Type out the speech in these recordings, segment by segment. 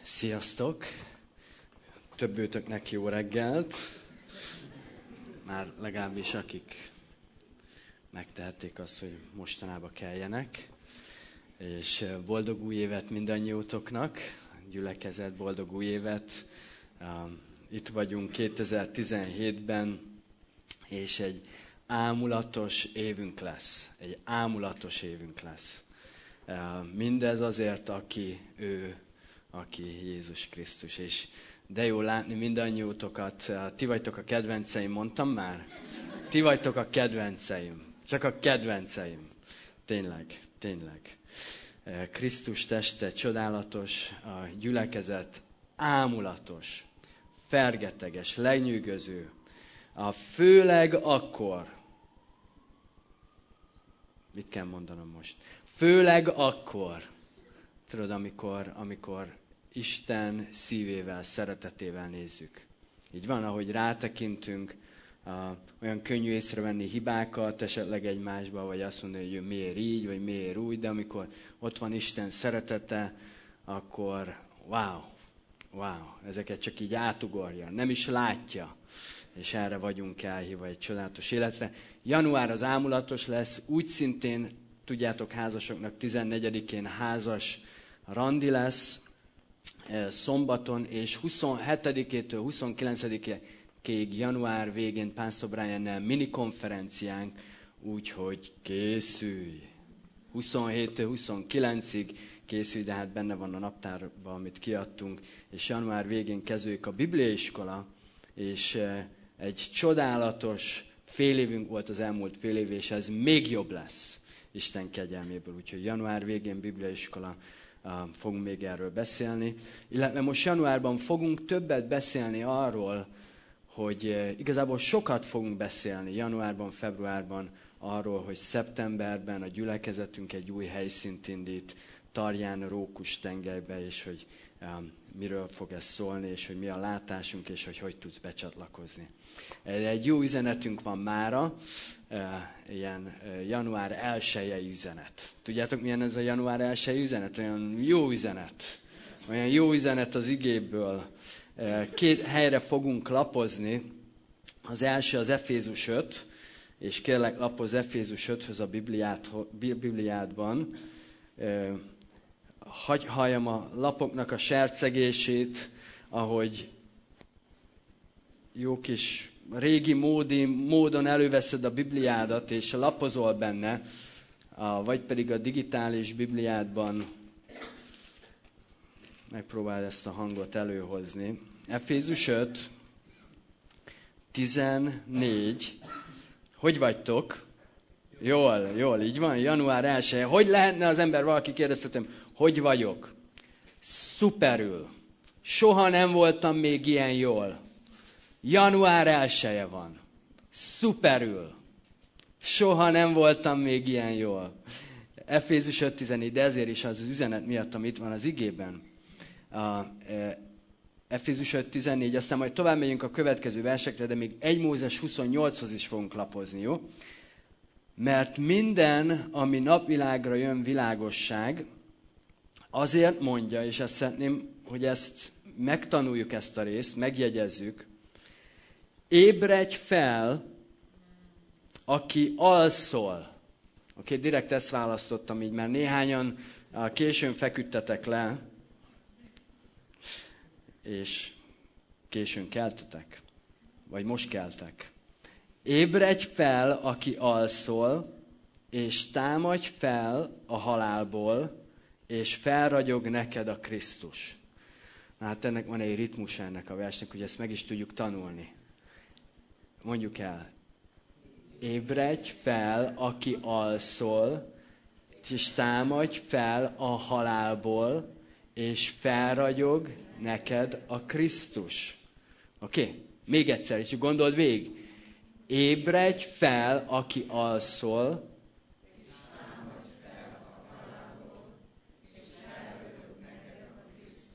Sziasztok! Többőtöknek jó reggelt. Már legalábbis akik megtehették azt, hogy mostanában keljenek. És boldog új évet mindannyiótoknak, gyülekezet, boldog új évet. Itt vagyunk 2017-ben, és egy ámulatos évünk lesz. Egy ámulatos évünk lesz. Mindez azért, aki Jézus Krisztus. És de jó látni mindannyiótokat. Ti vagytok a kedvenceim, mondtam már? Ti vagytok a kedvenceim. Csak a kedvenceim. Tényleg. Krisztus teste csodálatos, a gyülekezet ámulatos, fergeteges, lenyűgöző. Főleg akkor, mit kell mondanom most? Főleg akkor, tudod, amikor Isten szívével, szeretetével nézzük. Így van, ahogy rátekintünk, olyan könnyű észrevenni hibákat, esetleg egymásba, vagy azt mondani, hogy miért így, vagy miért úgy, de amikor ott van Isten szeretete, akkor wow, ezeket csak így átugorja, nem is látja. És erre vagyunk elhívva egy csodálatos életre. Január az ámulatos lesz, úgy szintén, tudjátok, házasoknak 14-én házas randi lesz, szombaton, és 27-től 29-ig január végén Pásztor Briannel minikonferenciánk, úgyhogy készülj! 27-től 29-ig készülj, de hát benne van a naptárban, amit kiadtunk, és január végén kezdődik a bibliaiskola, és egy csodálatos fél évünk volt az elmúlt fél év, és ez még jobb lesz Isten kegyelméből. Úgyhogy január végén bibliaiskola, fogunk még erről beszélni. Illetve most januárban fogunk többet beszélni arról, hogy igazából sokat fogunk beszélni januárban, februárban arról, hogy szeptemberben a gyülekezetünk egy új helyszínt indít, Tarján, Rókus-tengelybe, és hogy miről fog ez szólni, és hogy mi a látásunk, és hogy tudsz becsatlakozni. Egy jó üzenetünk van mára, ilyen január 1-i üzenet. Tudjátok, milyen ez a január 1-i üzenet? Olyan jó üzenet az igéből. 2 helyre fogunk lapozni. Az első az Efézus 5, és kérlek, lapozz Efézus 5-höz a Bibliádban. Hagy halljam a lapoknak a sercegését, ahogy jó kis régi módon előveszed a Bibliádat, és lapozol benne, vagy pedig a digitális Bibliádban megpróbáld ezt a hangot előhozni. Efézus 5, 14. Hogy vagytok? Jól, így van, január 1. Hogy lehetne az ember, valaki kérdeztetem, hogy vagyok? Szuperül. Soha nem voltam még ilyen jól. Január 1 van. Szuperül. Soha nem voltam még ilyen jól. Efézus 5.14, de ezért is az üzenet miatt, amit van az igében. Efézus 5.14, aztán majd tovább megyünk a következő versekre, de még 1 Mózes 28-hoz is fogunk lapozni, jó? Mert minden, ami napvilágra jön, világosság, azért mondja, és azt szeretném, hogy ezt megtanuljuk, ezt a részt, megjegyezzük, ébredj fel, aki alszol. Oké, direkt ezt választottam így, mert néhányan későn feküdtetek le, és későn keltetek, vagy most keltek. Ébredj fel, aki alszol, és támadj fel a halálból, és felragyog neked a Krisztus. Na hát ennek van egy ritmus ennek a versnek, hogy ezt meg is tudjuk tanulni. Mondjuk el. Ébredj fel, aki alszol, és támadj fel a halálból, és felragyog neked a Krisztus. Oké? Még egyszer, és gondold végig. Ébredj fel, aki alszol, és támadj fel a halálból, és felragyog neked a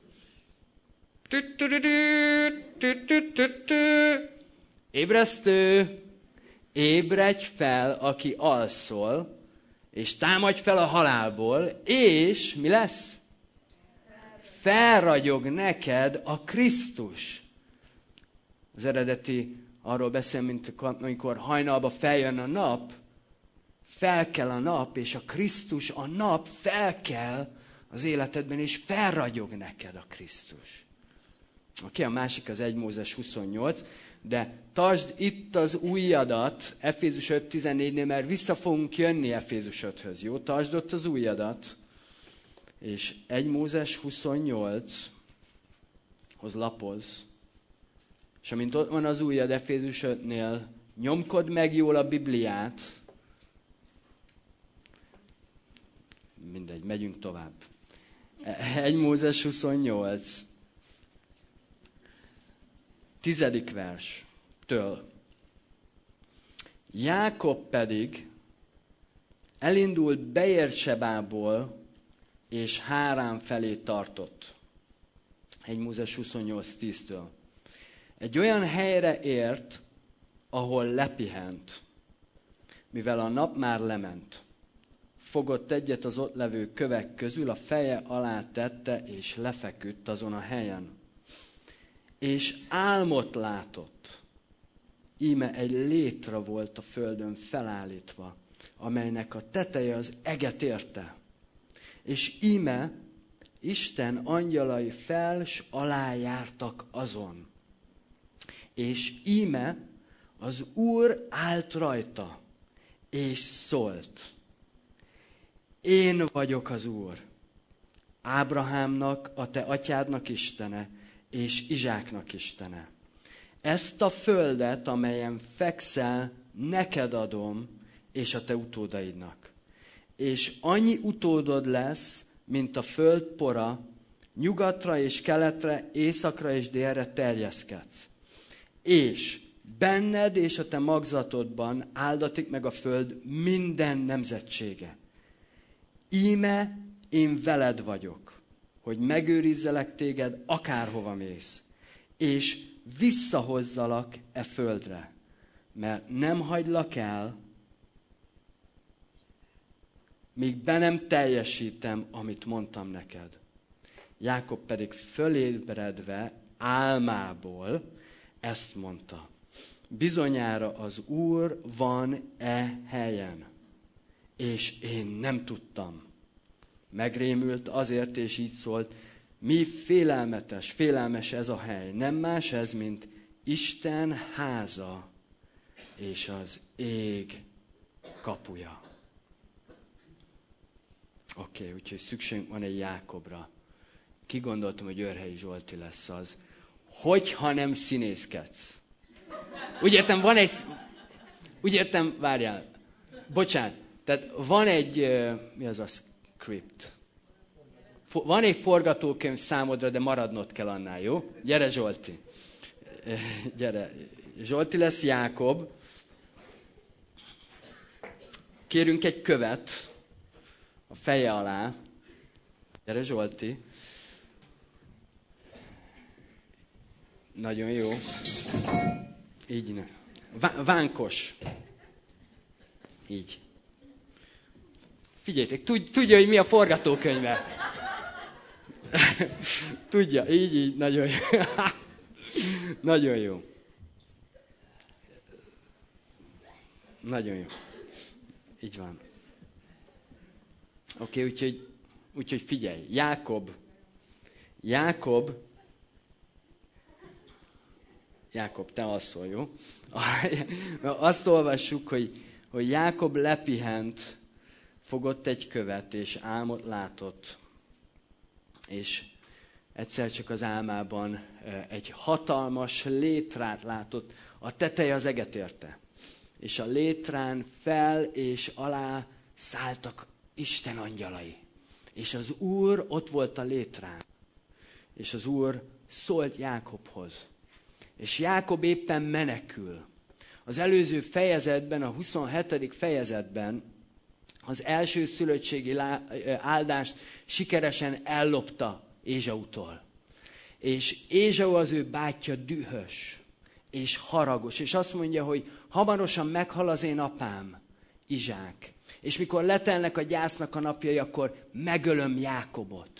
Krisztus. Ébresztő! Ébredj fel, aki alszol, és támadj fel a halálból, és mi lesz? felragyog neked a Krisztus. Az eredeti arról beszél, mint amikor hajnalba feljön a nap, felkel a nap, és a Krisztus, a nap felkel az életedben, és felragyog neked a Krisztus. A másik az 1 Mózes 28, de tartsd itt az ujjadat, Efézus 5.14-nél, mert vissza fogunk jönni Efézus 5-höz, jó? Tartsd ott az ujjadat, és 1 Mózes 28-hoz lapozz, és amint ott van az ujjad Efézus 5-nél, nyomkod meg jól a Bibliát, mindegy, megyünk tovább. 1 Mózes 28, 10. verstől. Jákob pedig elindult Beérsebából, és Hárán felé tartott. 1 Mózes 28, 10-től. Egy olyan helyre ért, ahol lepihent, mivel a nap már lement. Fogott egyet az ott levő kövek közül, a feje alá tette, és lefeküdt azon a helyen. És álmot látott. Íme egy létre volt a földön felállítva, amelynek a teteje az eget érte. És íme Isten angyalai fel s alá jártak azon. És íme az Úr állt rajta, és szólt. Én vagyok az Úr, Ábrahámnak, a te atyádnak Istene, és Izsáknak Istene. Ezt a földet, amelyen fekszel, neked adom, és a te utódaidnak. És annyi utódod lesz, mint a föld pora, nyugatra és keletre, északra és délre terjeszkedsz. És benned és a te magzatodban áldatik meg a föld minden nemzetsége. Íme én veled vagyok, hogy megőrizzelek téged, akárhova mész, és visszahozzalak e földre, mert nem hagylak el, míg be nem teljesítem, amit mondtam neked. Jákob pedig fölébredve álmából ezt mondta. Bizonyára az Úr van e helyen, és én nem tudtam. Megrémült azért, és így szólt, mi félelmes ez a hely. Nem más ez, mint Isten háza, és az ég kapuja. Oké, úgyhogy szükségünk van egy Jákobra. Ki gondoltam, hogy Örhelyi Zsolti lesz az. Hogyha nem színészkedsz. Úgy értem, várjál. Bocsánat. Tehát van egy, mi az a script? Van egy forgatókönyv számodra, de maradnod kell annál, jó? Gyere, Zsolti. Gyere. Zsolti lesz Jákob. Kérünk egy követ a feje alá. Gyere, Zsolti. Nagyon jó. Így ne. Vánkos. Így. Figyeljetek, tudja, hogy mi a forgatókönyve. Tudja, így, nagyon jó. Nagyon jó. Nagyon jó. Így van. Oké, úgyhogy figyelj. Jákob, te alszol, jó? Azt olvassuk, hogy Jákob lepihent, fogott egy követ, és álmot látott. És egyszer csak az álmában egy hatalmas létrát látott, a teteje az eget érte. És a létrán fel és alá szálltak Isten angyalai. És az Úr ott volt a létrán. És az Úr szólt Jákobhoz. És Jákob éppen menekül. Az előző fejezetben, a 27. fejezetben az első szülöttségi áldást sikeresen ellopta Ézsautól. És Ézsau az ő bátyja dühös és haragos. És azt mondja, hogy hamarosan meghal az én apám, Izsák. És mikor letelnek a gyásznak a napjai, akkor megölöm Jákobot.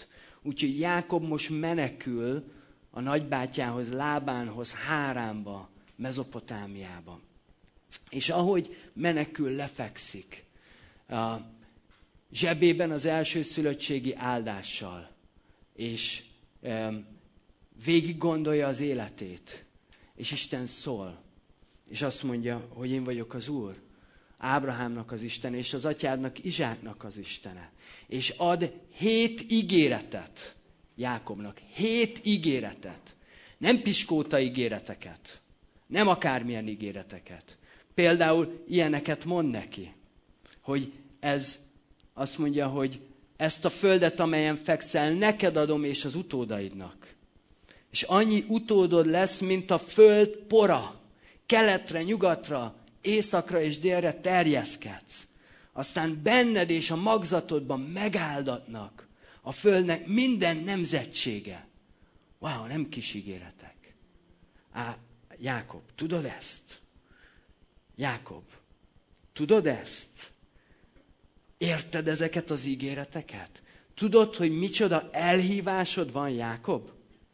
Úgyhogy Jákob most menekül a nagybátyjához, Lábánhoz, Háránba, Mezopotámiába. És ahogy menekül, lefekszik a zsebében az elsőszülöttségi áldással, és végig gondolja az életét, és Isten szól, és azt mondja, hogy én vagyok az Úr, Ábrahámnak az Istene, és az atyádnak, Izsáknak az Istene. És ad 7 ígéretet Jákobnak. 7 ígéretet. Nem piskóta ígéreteket. Nem akármilyen ígéreteket. Például ilyeneket mond neki, hogy azt mondja, hogy ezt a földet, amelyen fekszel, neked adom és az utódaidnak. És annyi utódod lesz, mint a föld pora. Keletre, nyugatra, északra és délre terjeszkedsz. Aztán benned és a magzatodban megáldatnak a földnek minden nemzetsége. Wow, nem kis ígéretek. Jákob, tudod ezt? Jákob, tudod ezt? Érted ezeket az ígéreteket? Tudod, hogy micsoda elhívásod van, Jákob?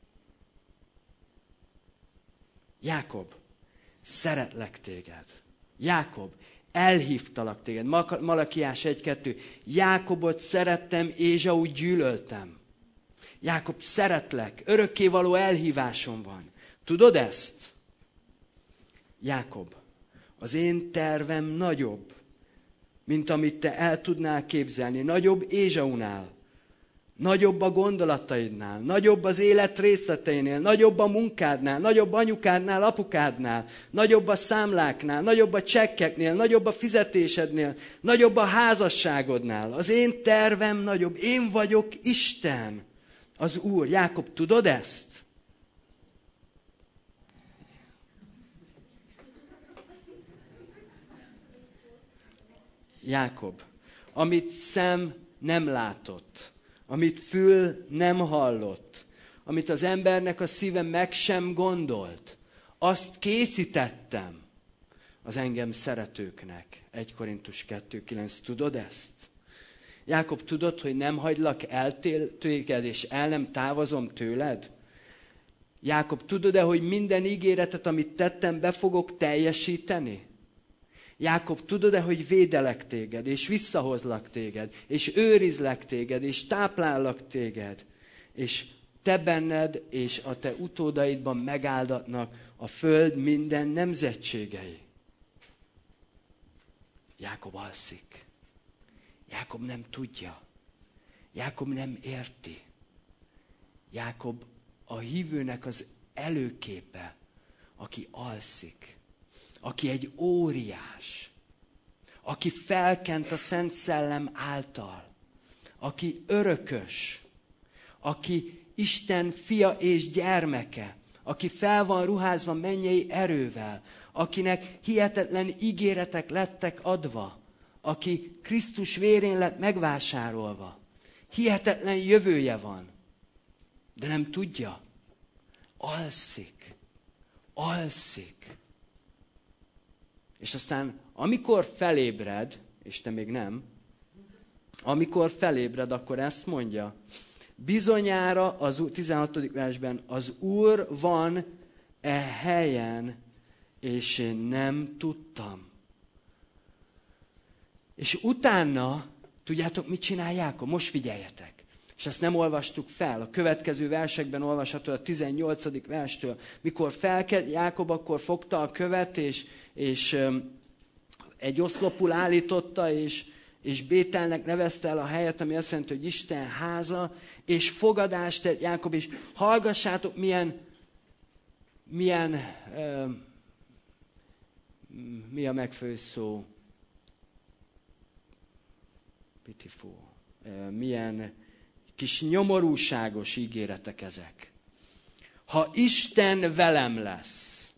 Jákob, szeretlek téged. Jákob, elhívtalak téged. Malakiás 1-2. Jákobot szerettem, Ézsaut gyűlöltem. Jákob, szeretlek, örökkévaló elhívásom van. Tudod ezt? Jákob, az én tervem nagyobb, mint amit te el tudnál képzelni. Nagyobb Ézsaunál, nagyobb a gondolataidnál, nagyobb az élet részleteinél, nagyobb a munkádnál, nagyobb anyukádnál, apukádnál, nagyobb a számláknál, nagyobb a csekkeknél, nagyobb a fizetésednél, nagyobb a házasságodnál. Az én tervem nagyobb. Én vagyok Isten, az Úr. Jákob, tudod ezt? Jákob, amit szem nem látott, amit fül nem hallott, amit az embernek a szíve meg sem gondolt, azt készítettem az engem szeretőknek. 1 Korintus 2:9. Tudod ezt? Jákob, tudod, hogy nem hagylak el téged, és el nem távozom tőled? Jákob, tudod-e, hogy minden ígéretet, amit tettem, be fogok teljesíteni? Jákob, tudod-e, hogy védelek téged, és visszahozlak téged, és őrizlek téged, és táplállak téged, és te benned és a te utódaidban megáldatnak a föld minden nemzetségei. Jákob alszik. Jákob nem tudja. Jákob nem érti. Jákob a hívőnek az előképe, aki alszik. Aki egy óriás, aki felkent a Szent Szellem által, aki örökös, aki Isten fia és gyermeke, aki fel van ruházva mennyei erővel, akinek hihetetlen ígéretek lettek adva, aki Krisztus vérén lett megvásárolva. Hihetetlen jövője van, de nem tudja. Alszik. És aztán, amikor felébred, és te még nem, amikor felébred, akkor ezt mondja, bizonyára, 16. versben, az Úr van e helyen, és én nem tudtam. És utána, tudjátok, mit csinál Jákob? Most figyeljetek. És ezt nem olvastuk fel. A következő versekben olvasható a 18. verstől. Mikor felkelt Jákob, akkor fogta a követ, és egy oszlopul állította, és Bételnek nevezte el a helyet, ami azt jelenti, hogy Isten háza, és fogadást tett Jákob, és hallgassátok, mi a megfelelő szó? Pitiful. Milyen kis nyomorúságos ígéretek ezek. Ha Isten velem lesz.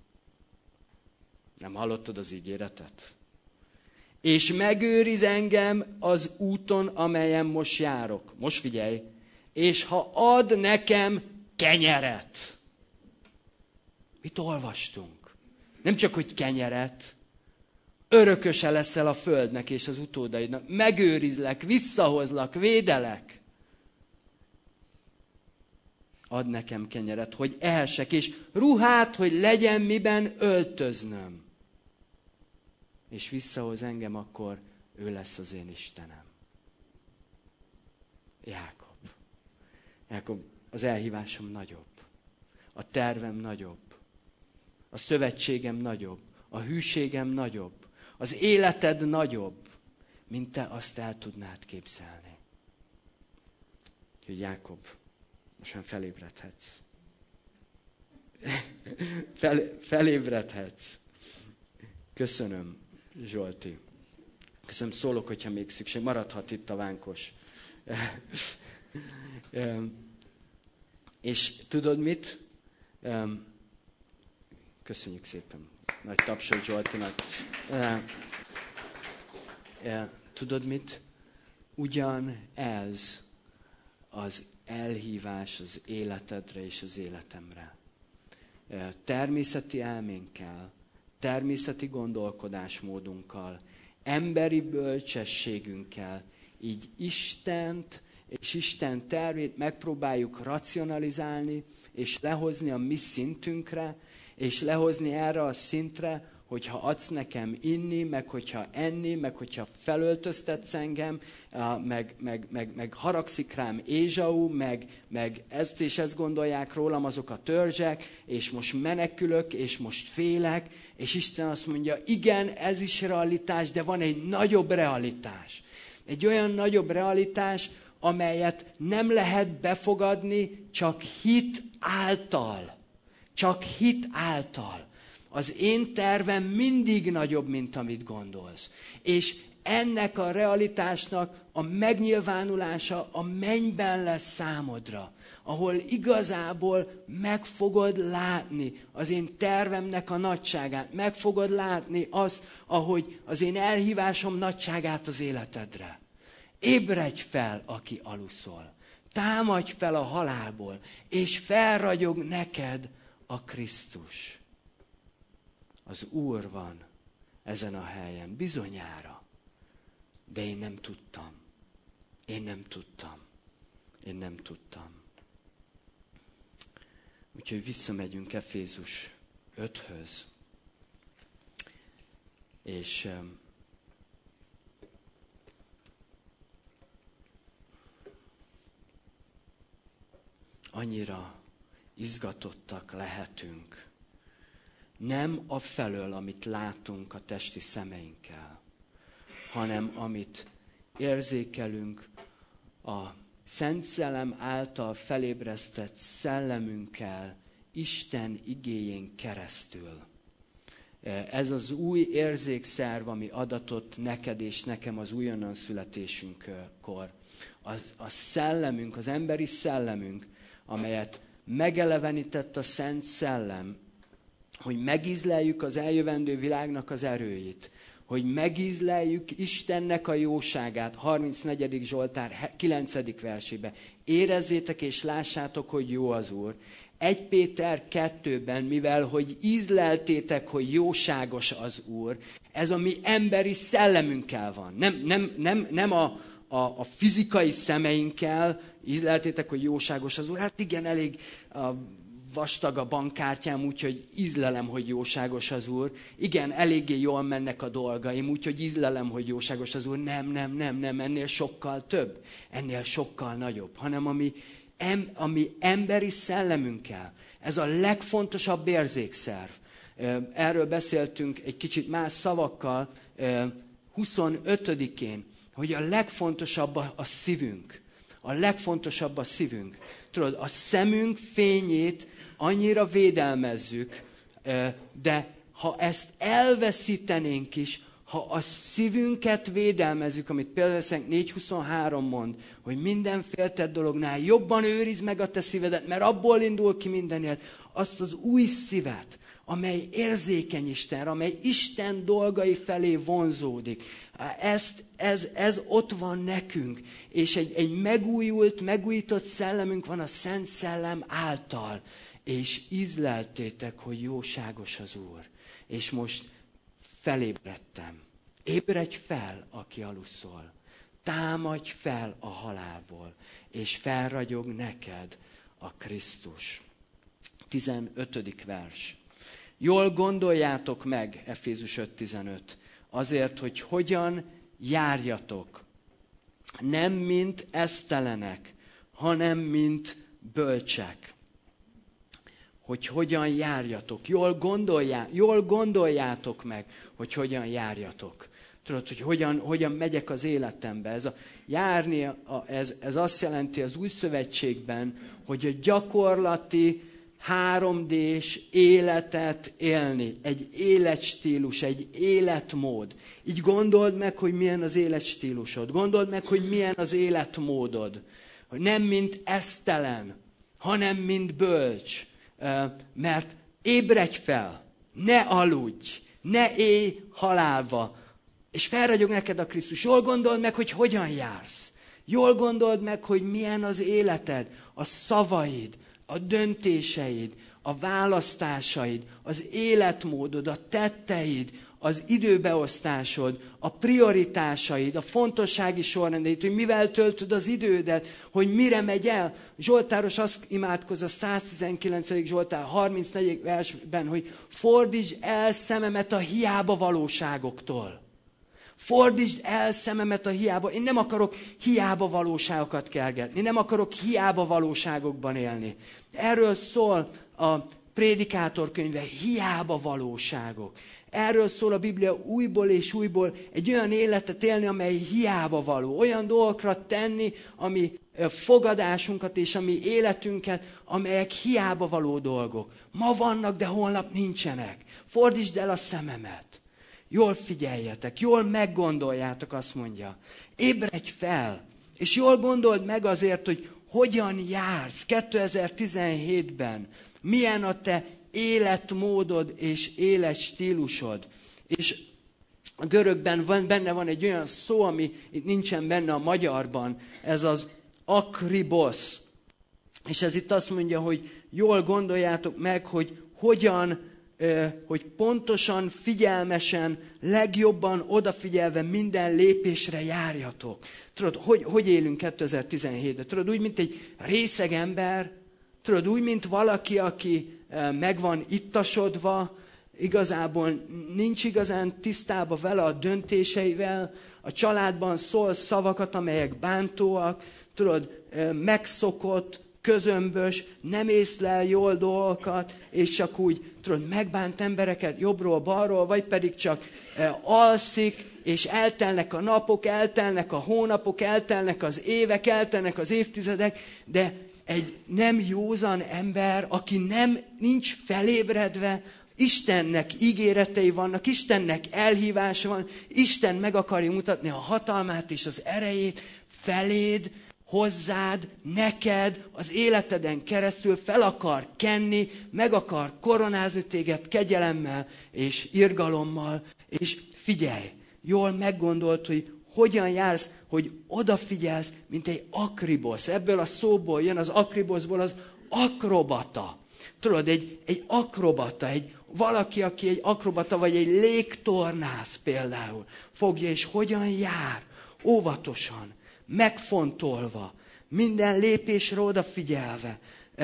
Nem hallottad az ígéretet? És megőriz engem az úton, amelyen most járok. Most figyelj. És ha ad nekem kenyeret. Mit olvastunk? Nem csak, hogy kenyeret. Örököse leszel a földnek és az utódaidnak. Megőrizlek, visszahozlak, védelek. Ad nekem kenyeret, hogy ehessek, és ruhát, hogy legyen miben öltöznöm. És visszahoz engem, akkor ő lesz az én Istenem. Jákob, az elhívásom nagyobb. A tervem nagyobb. A szövetségem nagyobb. A hűségem nagyobb. Az életed nagyobb, mint te azt el tudnád képzelni. Úgyhogy Jákob, most már felébredhetsz. Felébredhetsz. Köszönöm, Zsolti. Köszönöm, szólok, hogyha még szükség. Maradhat itt a vánkos. És tudod mit? Köszönjük szépen. Nagy tapsot Zsoltinak. Tudod mit? Ugyan ez az elhívás az életedre és az életemre. Természeti elménkkel, természeti gondolkodásmódunkkal, emberi bölcsességünkkel, így Istent és Isten tervét megpróbáljuk racionalizálni, és lehozni a mi szintünkre, és lehozni erre a szintre, hogyha adsz nekem inni, meg hogyha enni, meg hogyha felöltöztetsz engem, meg haragszik rám Ézsau, meg ezt és ezt gondolják rólam azok a törzsek, és most menekülök, és most félek, és Isten azt mondja, igen, ez is realitás, de van egy nagyobb realitás. Egy olyan nagyobb realitás, amelyet nem lehet befogadni csak hit által. Csak hit által. Az én tervem mindig nagyobb, mint amit gondolsz. És ennek a realitásnak a megnyilvánulása a mennyben lesz számodra, ahol igazából meg fogod látni az én tervemnek a nagyságát, meg fogod látni azt, ahogy az én elhívásom nagyságát az életedre. Ébredj fel, aki aluszol. Támadj fel a halálból, és felragyog neked a Krisztus. Az Úr van ezen a helyen, bizonyára. De én nem tudtam. Én nem tudtam. Úgyhogy visszamegyünk Efézus 5-höz. És annyira izgatottak lehetünk. Nem afelől, amit látunk a testi szemeinkkel, hanem amit érzékelünk a Szent Szellem által felébresztett szellemünkkel, Isten igéjén keresztül. Ez az új érzékszerv, ami adatott neked és nekem az újonnan születésünkkor. A szellemünk, az emberi szellemünk, amelyet megelevenített a Szent Szellem, hogy megízleljük az eljövendő világnak az erőit, hogy megízleljük Istennek a jóságát, 34. Zsoltár 9. versébe. Érezzétek és lássátok, hogy jó az Úr. 1 Péter 2-ben, mivel hogy ízleltétek, hogy jóságos az Úr, ez a mi emberi szellemünkkel van. Nem a fizikai szemeinkkel ízleltétek, hogy jóságos az Úr. Hát igen, elég vastag a bankkártyám, úgyhogy ízlelem, hogy jóságos az Úr. Igen, eléggé jól mennek a dolgaim, úgyhogy ízlelem, hogy jóságos az Úr. Nem, ennél sokkal több, ennél sokkal nagyobb, hanem ami emberi szellemünkkel. Ez a legfontosabb érzékszerv. Erről beszéltünk egy kicsit más szavakkal 25-én, hogy a legfontosabb a szívünk. A legfontosabb a szívünk. Tudod, a szemünk fényét annyira védelmezzük, de ha ezt elveszítenénk is, ha a szívünket védelmezzük, amit például 4.23 mond, hogy minden féltett dolognál jobban őrizd meg a te szívedet, mert abból indul ki minden élet, azt az új szívet, amely érzékeny Istenre, amely Isten dolgai felé vonzódik. Ez ott van nekünk, és egy megújított szellemünk van a Szent Szellem által, és ízleltétek, hogy jóságos az Úr. És most felébredtem. Ébredj fel, aki aluszol. Támadj fel a halálból, és felragyog neked a Krisztus. 15. vers. Jól gondoljátok meg, Efézus 5.15, azért, hogy hogyan járjatok. Nem mint esztelenek, hanem mint bölcsek. Hogy hogyan járjatok. Jól gondoljátok meg, hogy hogyan járjatok. Tudod, hogy hogyan megyek az életembe. Ez a járni, ez azt jelenti az Új Szövetségben, hogy a gyakorlati 3D-s életet élni. Egy életstílus, egy életmód. Így gondold meg, hogy milyen az életstílusod. Gondold meg, hogy milyen az életmódod. Hogy nem mint esztelen, hanem mint bölcs. Mert ébredj fel, ne aludj, ne élj halálva, és felragyog neked a Krisztus. Jól gondold meg, hogy hogyan jársz. Jól gondold meg, hogy milyen az életed, a szavaid, a döntéseid, a választásaid, az életmódod, a tetteid, az időbeosztásod, a prioritásaid, a fontossági sorrendeid, hogy mivel töltöd az idődet, hogy mire megy el. Zsoltáros azt imádkoz a 119. Zsoltár 34. versben, hogy fordítsd el szememet a hiába valóságoktól. Fordítsd el szememet a hiába. Én nem akarok hiába valóságokat kergetni, nem akarok hiába valóságokban élni. Erről szól a Prédikátor könyve, hiába valóságok. Erről szól a Biblia újból és újból, egy olyan életet élni, amely hiába való. Olyan dolgokra tenni, ami fogadásunkat és a mi életünket, amelyek hiába való dolgok. Ma vannak, de holnap nincsenek. Fordítsd el a szememet. Jól figyeljetek, jól meggondoljátok, azt mondja. Ébredj fel, és jól gondold meg azért, hogy hogyan jársz 2017-ben. Milyen a te életmódod és életstílusod. És a görögben benne van egy olyan szó, ami itt nincsen benne a magyarban, ez az akribos. És ez itt azt mondja, hogy jól gondoljátok meg, hogy hogyan, hogy pontosan, figyelmesen, legjobban odafigyelve minden lépésre járjatok. Tudod, hogy élünk 2017-ben? Tudod, úgy, mint egy részeg ember, tudod, úgy, mint valaki, aki meg van ittasodva, igazából nincs igazán tisztában vele a döntéseivel, a családban szól szavakat, amelyek bántóak, tudod, megszokott, közömbös, nem észlel jól dolgokat, és csak úgy, tudod, megbánt embereket jobbról-balról, vagy pedig csak alszik, és eltelnek a napok, eltelnek a hónapok, eltelnek az évek, eltelnek az évtizedek, de egy nem józan ember, aki nincs felébredve, Istennek ígéretei vannak, Istennek elhívása van, Isten meg akarja mutatni a hatalmát és az erejét feléd, hozzád, neked, az életeden keresztül fel akar kenni, meg akar koronázni téged kegyelemmel és irgalommal, és figyelj, jól meggondolt, hogy hogyan jársz, hogy odafigyelsz, mint egy akribosz. Ebből a szóból jön az akriboszból az akrobata. Tudod, egy akrobata, valaki, aki egy akrobata, vagy egy légtornász például fogja, és hogyan jár, óvatosan, megfontolva, minden lépésre odafigyelve,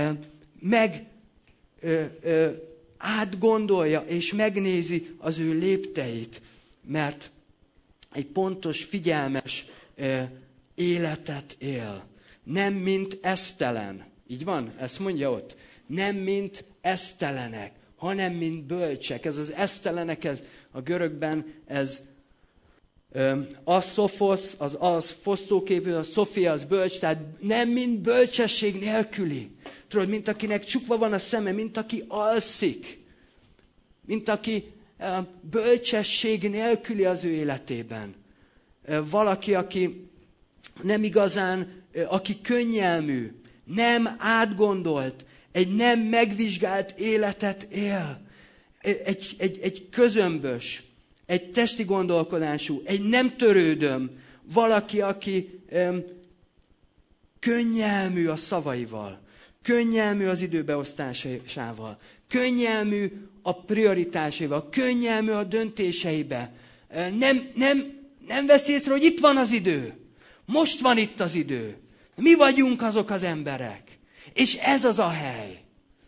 átgondolja, és megnézi az ő lépteit, mert egy pontos, figyelmes életet él. Nem mint esztelen. Így van? Ezt mondja ott. Nem mint esztelenek, hanem mint bölcsek. Ez az esztelenek, ez a görögben, ez aszofos, az fosztóképű, a szofia, az bölcs, tehát nem mint bölcsesség nélküli. Tudod, mint akinek csukva van a szeme, mint aki alszik. Mint aki bölcsesség nélküli az ő életében. Valaki, aki nem igazán, aki könnyelmű, nem átgondolt, egy nem megvizsgált életet él. Egy közömbös, egy testi gondolkodású, egy nem törődöm, valaki, aki könnyelmű a szavaival, könnyelmű az időbeosztásával, könnyelmű a prioritásaival, könnyelmű a döntéseibe. Nem vesz észre, hogy itt van az idő. Most van itt az idő. Mi vagyunk azok az emberek. És ez az a hely.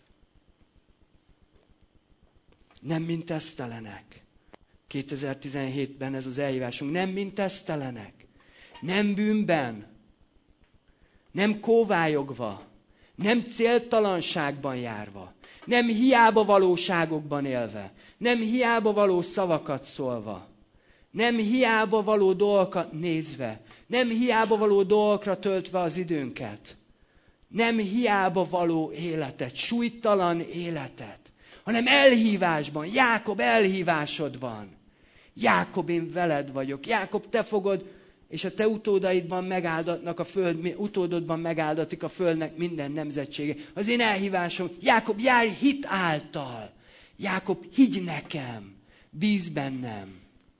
Nem mint esztelenek. 2017-ben ez az elhívásunk. Nem mint esztelenek. Nem bűnben. Nem kóvályogva. Nem céltalanságban járva. Nem hiába valóságokban élve. Nem hiába való szavakat szólva. Nem hiába való dolgokat nézve. Nem hiába való dolgokra töltve az időnket. Nem hiába való életet, súlytalan életet, hanem elhívásban. Jákob, elhívásod van. Jákob, én veled vagyok. Jákob, te fogod, és a te utódaidban megáldatnak a föld, utódodban megáldatik a földnek minden nemzetsége. Az én elhívásom, Jákob, járj hit által. Jákob, higgy nekem, bíz bennem.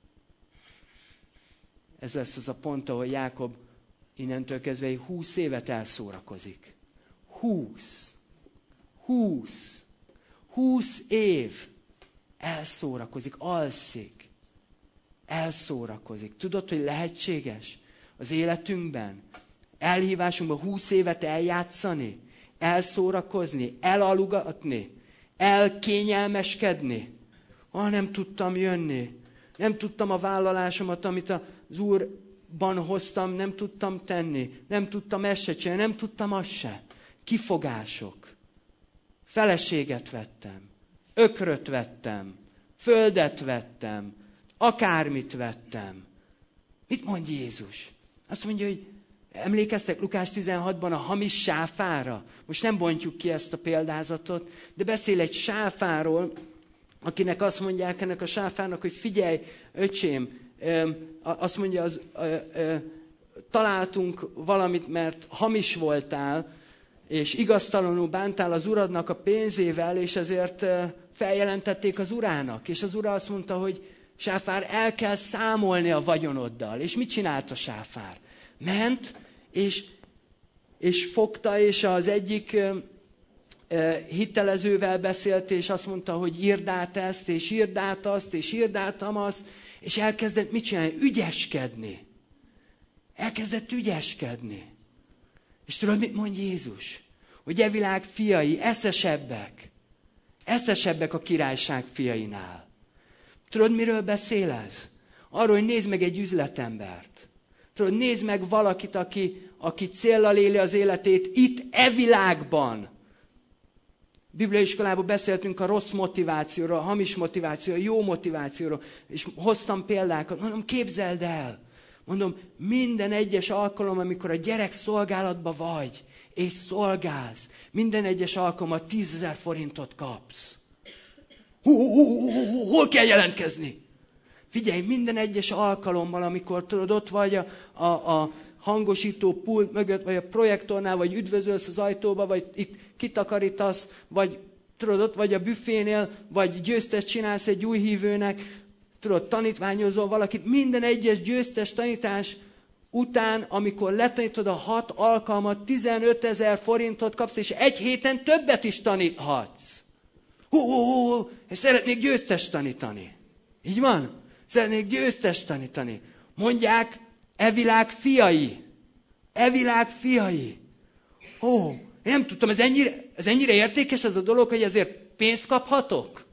Ez lesz az a pont, ahol Jákob innentől kezdve 20 évet elszórakozik. 20 év elszórakozik, alszik, elszórakozik. Tudod, hogy lehetséges az életünkben, elhívásunkban 20 évet eljátszani, elszórakozni, elalugatni, elkényelmeskedni. Nem tudtam jönni, nem tudtam a vállalásomat, amit az Úrban hoztam, nem tudtam tenni, nem tudtam ezt se csinálni, nem tudtam azt se. Kifogások. Feleséget vettem, ökröt vettem, földet vettem, akármit vettem. Mit mond Jézus? Azt mondja, hogy emlékeztek Lukás 16-ban a hamis sáfára? Most nem bontjuk ki ezt a példázatot, de beszél egy sáfáról, akinek azt mondják ennek a sáfárnak, hogy figyelj, öcsém, azt mondja, találtunk valamit, mert hamis voltál, és igaztalanul bántál az uradnak a pénzével, és ezért feljelentették az urának. És az ura azt mondta, hogy sáfár, el kell számolni a vagyonoddal. És mit csinált a sáfár? Ment, és fogta, és az egyik hitelezővel beszélt, és azt mondta, hogy írd át ezt, és írd át azt, és írd át azt, és elkezdett mit csinálni? Ügyeskedni. Elkezdett ügyeskedni. És tudod, mit mond Jézus? Hogy e világ fiai eszesebbek. Eszesebbek a királyság fiainál. Tudod, miről beszél ez? Arról, hogy nézd meg egy üzletembert. Tudod, nézd meg valakit, aki céllal éli az életét itt, e világban. Bibliai iskolában beszéltünk a rossz motivációról, a hamis motivációról, a jó motivációról, és hoztam példákat. Mondom, képzeld el. Mondom, minden egyes alkalom, amikor a gyerek szolgálatba vagy, és szolgálsz, minden egyes alkalommal 10 000 forintot kapsz. Hol kell jelentkezni? Figyelj, minden egyes alkalommal, amikor tudod, ott vagy a hangosító pult mögött, vagy a projektornál, vagy üdvözölsz az ajtóba, vagy itt kitakarítasz, vagy tudod, ott vagy a büfénél, vagy győztes csinálsz egy új hívőnek, tudod, tanítványozol valakit, minden egyes győztes tanítás után, amikor letanítod a 6 alkalmat, 15 000 forintot kapsz, és egy héten többet is taníthatsz. Szeretnék győztes tanítani. Így van? Szeretnék győztes tanítani. Mondják, e világ fiai. E világ fiai. Én nem tudtam, ez ennyire értékes ez a dolog, hogy ezért pénzt kaphatok?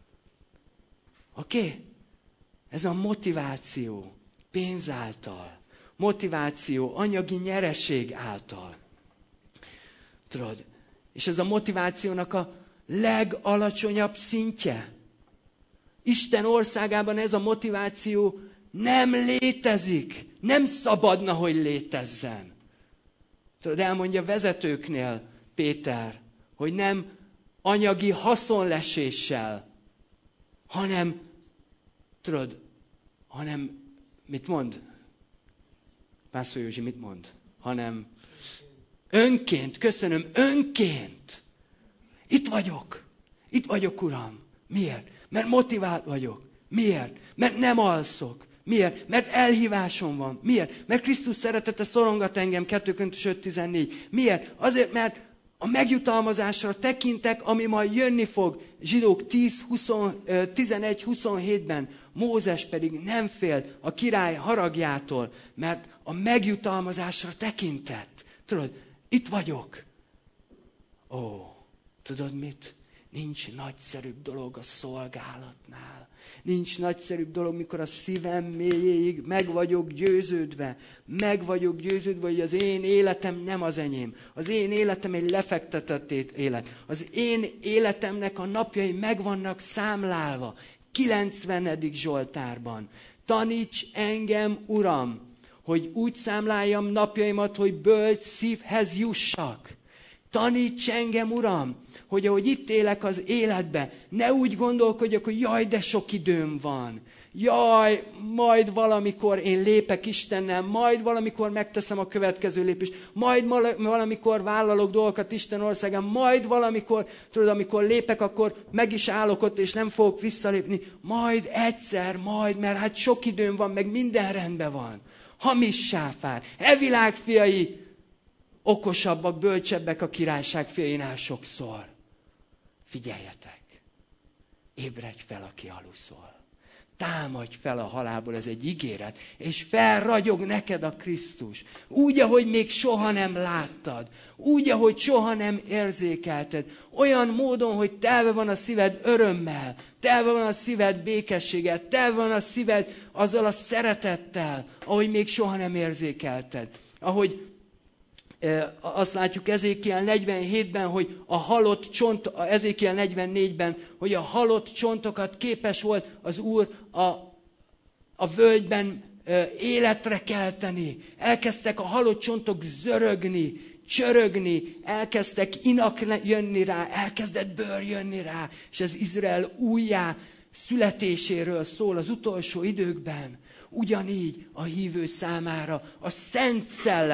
Oké? Ez a motiváció pénz által. Motiváció anyagi nyereség által. Tudod? És ez a motivációnak a legalacsonyabb szintje. Isten országában ez a motiváció nem létezik. Nem szabadna, hogy létezzen. Tudod, elmondja vezetőknél Péter, hogy nem anyagi haszonleséssel, hanem, tudod, mit mond? Pásztor Józsi mit mond? Hanem önként, köszönöm, önként. Itt vagyok, Uram. Miért? Mert motivált vagyok. Miért? Mert nem alszok. Miért? Mert elhívásom van. Miért? Mert Krisztus szeretete szorongat engem, 2 Korintus 5:14. Miért? Azért, mert a megjutalmazásra tekintek, ami majd jönni fog. Zsidók 11:27-ben. Mózes pedig nem félt a király haragjától, mert a megjutalmazásra tekintett. Tudod, itt vagyok. Tudod mit? Nincs nagyszerűbb dolog a szolgálatnál. Nincs nagyszerűbb dolog, mikor a szívem mélyéig meg vagyok győződve, hogy az én életem nem az enyém. Az én életem egy lefektetett élet. Az én életemnek a napjai meg vannak számlálva. 90. Zsoltárban. Taníts engem, Uram, hogy úgy számláljam napjaimat, hogy bölcs szívhez jussak. Taníts engem, Uram, hogy ahogy itt élek az életbe, ne úgy gondolkodjak, hogy jaj, de sok időm van. Jaj, majd valamikor én lépek Istennel, majd valamikor megteszem a következő lépést, majd valamikor vállalok dolgokat Isten országán, majd valamikor, tudod, amikor lépek, akkor meg is állok ott, és nem fogok visszalépni. Majd egyszer, mert hát sok időm van, meg minden rendben van. Hamis sáfár, világ fiai, okosabbak, bölcsebbek a királyság fiainál sokszor. Figyeljetek! Ébredj fel, aki aluszol. Támadj fel a halálból, ez egy ígéret, és felragyog neked a Krisztus. Úgy, ahogy még soha nem láttad. Úgy, ahogy soha nem érzékelted. Olyan módon, hogy telve van a szíved örömmel, telve van a szíved békességgel, telve van a szíved azzal a szeretettel, ahogy még soha nem érzékelted. Ahogy azt látjuk Ezékiel 47-ben, hogy a halott Ezékiel 44-ben, hogy a halott csontokat képes volt az Úr a völgyben életre kelteni. Elkezdtek a halott csontok zörögni, csörögni, elkezdtek inak jönni rá, elkezdett bőr jönni rá, és ez Izrael újjá születéséről szól az utolsó időkben. Ugyanígy a hívő számára a Szent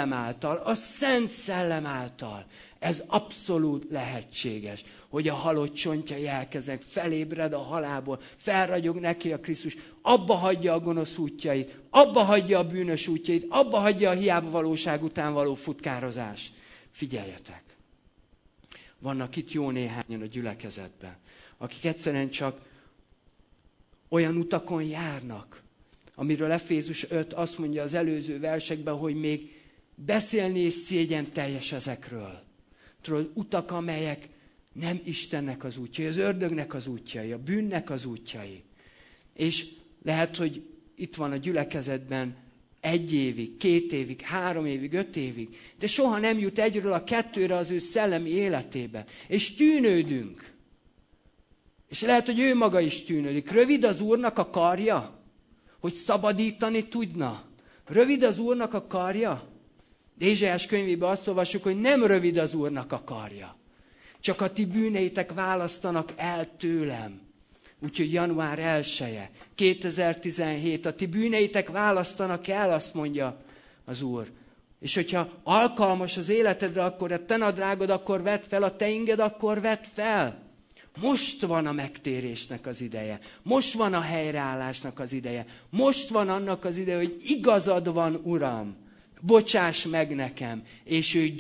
Szellem által ez abszolút lehetséges, hogy a halott csontjai elkezdenek, felébred a halálból, felragyog neki a Krisztus, abba hagyja a gonosz útjait, abba hagyja a bűnös útjait, abba hagyja a hiába valóság után való futkározás. Figyeljetek! Vannak itt jó néhányan a gyülekezetben, akik egyszerűen csak olyan utakon járnak, amiről Efézus 5 azt mondja az előző versekben, hogy még beszélni és szégyen teljes ezekről. Tudod, utak, amelyek nem Istennek az útjai, az ördögnek az útjai, a bűnnek az útjai. És lehet, hogy itt van a gyülekezetben 1 évig, 2 évig, 3 évig, 5 évig, de soha nem jut 1-ről a 2-re az ő szellemi életébe. És tűnődünk. És lehet, hogy ő maga is tűnődik. Rövid az Úrnak a karja, hogy szabadítani tudna. Rövid az Úrnak a karja? Ézsaiás könyvében azt olvassuk, hogy nem rövid az Úrnak a karja. Csak a ti bűneitek választanak el tőlem. Úgyhogy január 1-e, 2017, a ti bűneitek választanak el, azt mondja az Úr. És hogyha alkalmas az életedre, akkor a te nadrágod, akkor vedd fel, a te inged, akkor vedd fel. Most van a megtérésnek az ideje. Most van a helyreállásnak az ideje. Most van annak az ideje, hogy igazad van, Uram. Bocsáss meg nekem. És ő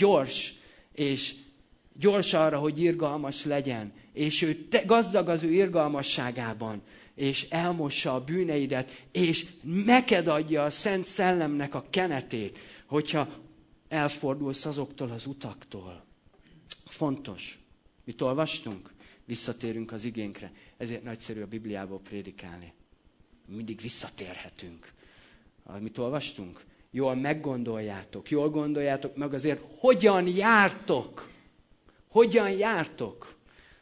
gyors arra, hogy irgalmas legyen. És ő gazdag az ő irgalmasságában. És elmossa a bűneidet. És neked adja a Szent Szellemnek a kenetét, hogyha elfordulsz azoktól az utaktól. Fontos. Mit olvastunk? Visszatérünk az igénkre. Ezért nagyszerű a Bibliából prédikálni. Mindig visszatérhetünk. Amit olvastunk? Jól meggondoljátok, jól gondoljátok meg azért, hogyan jártok. Hogyan jártok?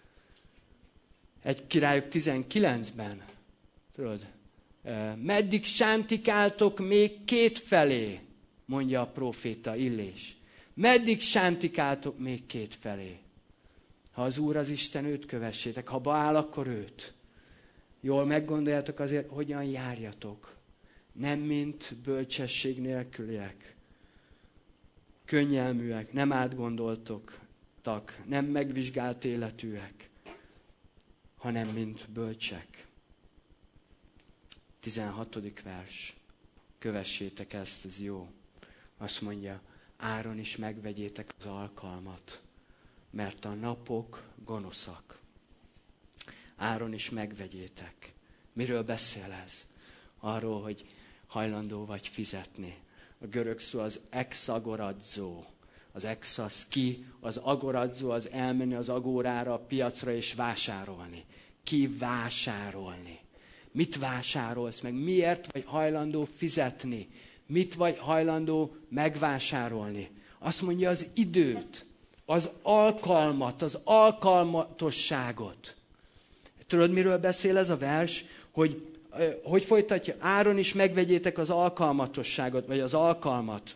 1 Királyok 19-ben. Tudod? Meddig sántikáltok még kétfelé, mondja a próféta Illés. Meddig sántikáltok még kétfelé? Ha az Úr az Isten, őt kövessétek. Ha Baál, akkor őt. Jól meggondoljátok azért, hogyan járjatok. Nem mint bölcsesség nélküliek. Könnyelműek, nem átgondoltak, nem megvizsgált életűek, hanem mint bölcsek. 16. vers. Kövessétek ezt, ez jó. Azt mondja, áron is megvegyétek az alkalmat, mert a napok gonoszak. Áron is megvegyétek. Miről beszél ez? Arról, hogy hajlandó vagy fizetni. A görög szó az exagorazzo, Az ex az ki, az agorazzo, az elmenni az agórára, a piacra és vásárolni. Ki vásárolni. Mit vásárolsz meg? Miért vagy hajlandó fizetni? Mit vagy hajlandó megvásárolni? Azt mondja, az időt, az alkalmat, az alkalmatosságot. Tudod, miről beszél ez a vers? Hogy folytatja? Áron is megvegyétek az alkalmatosságot, vagy az alkalmat.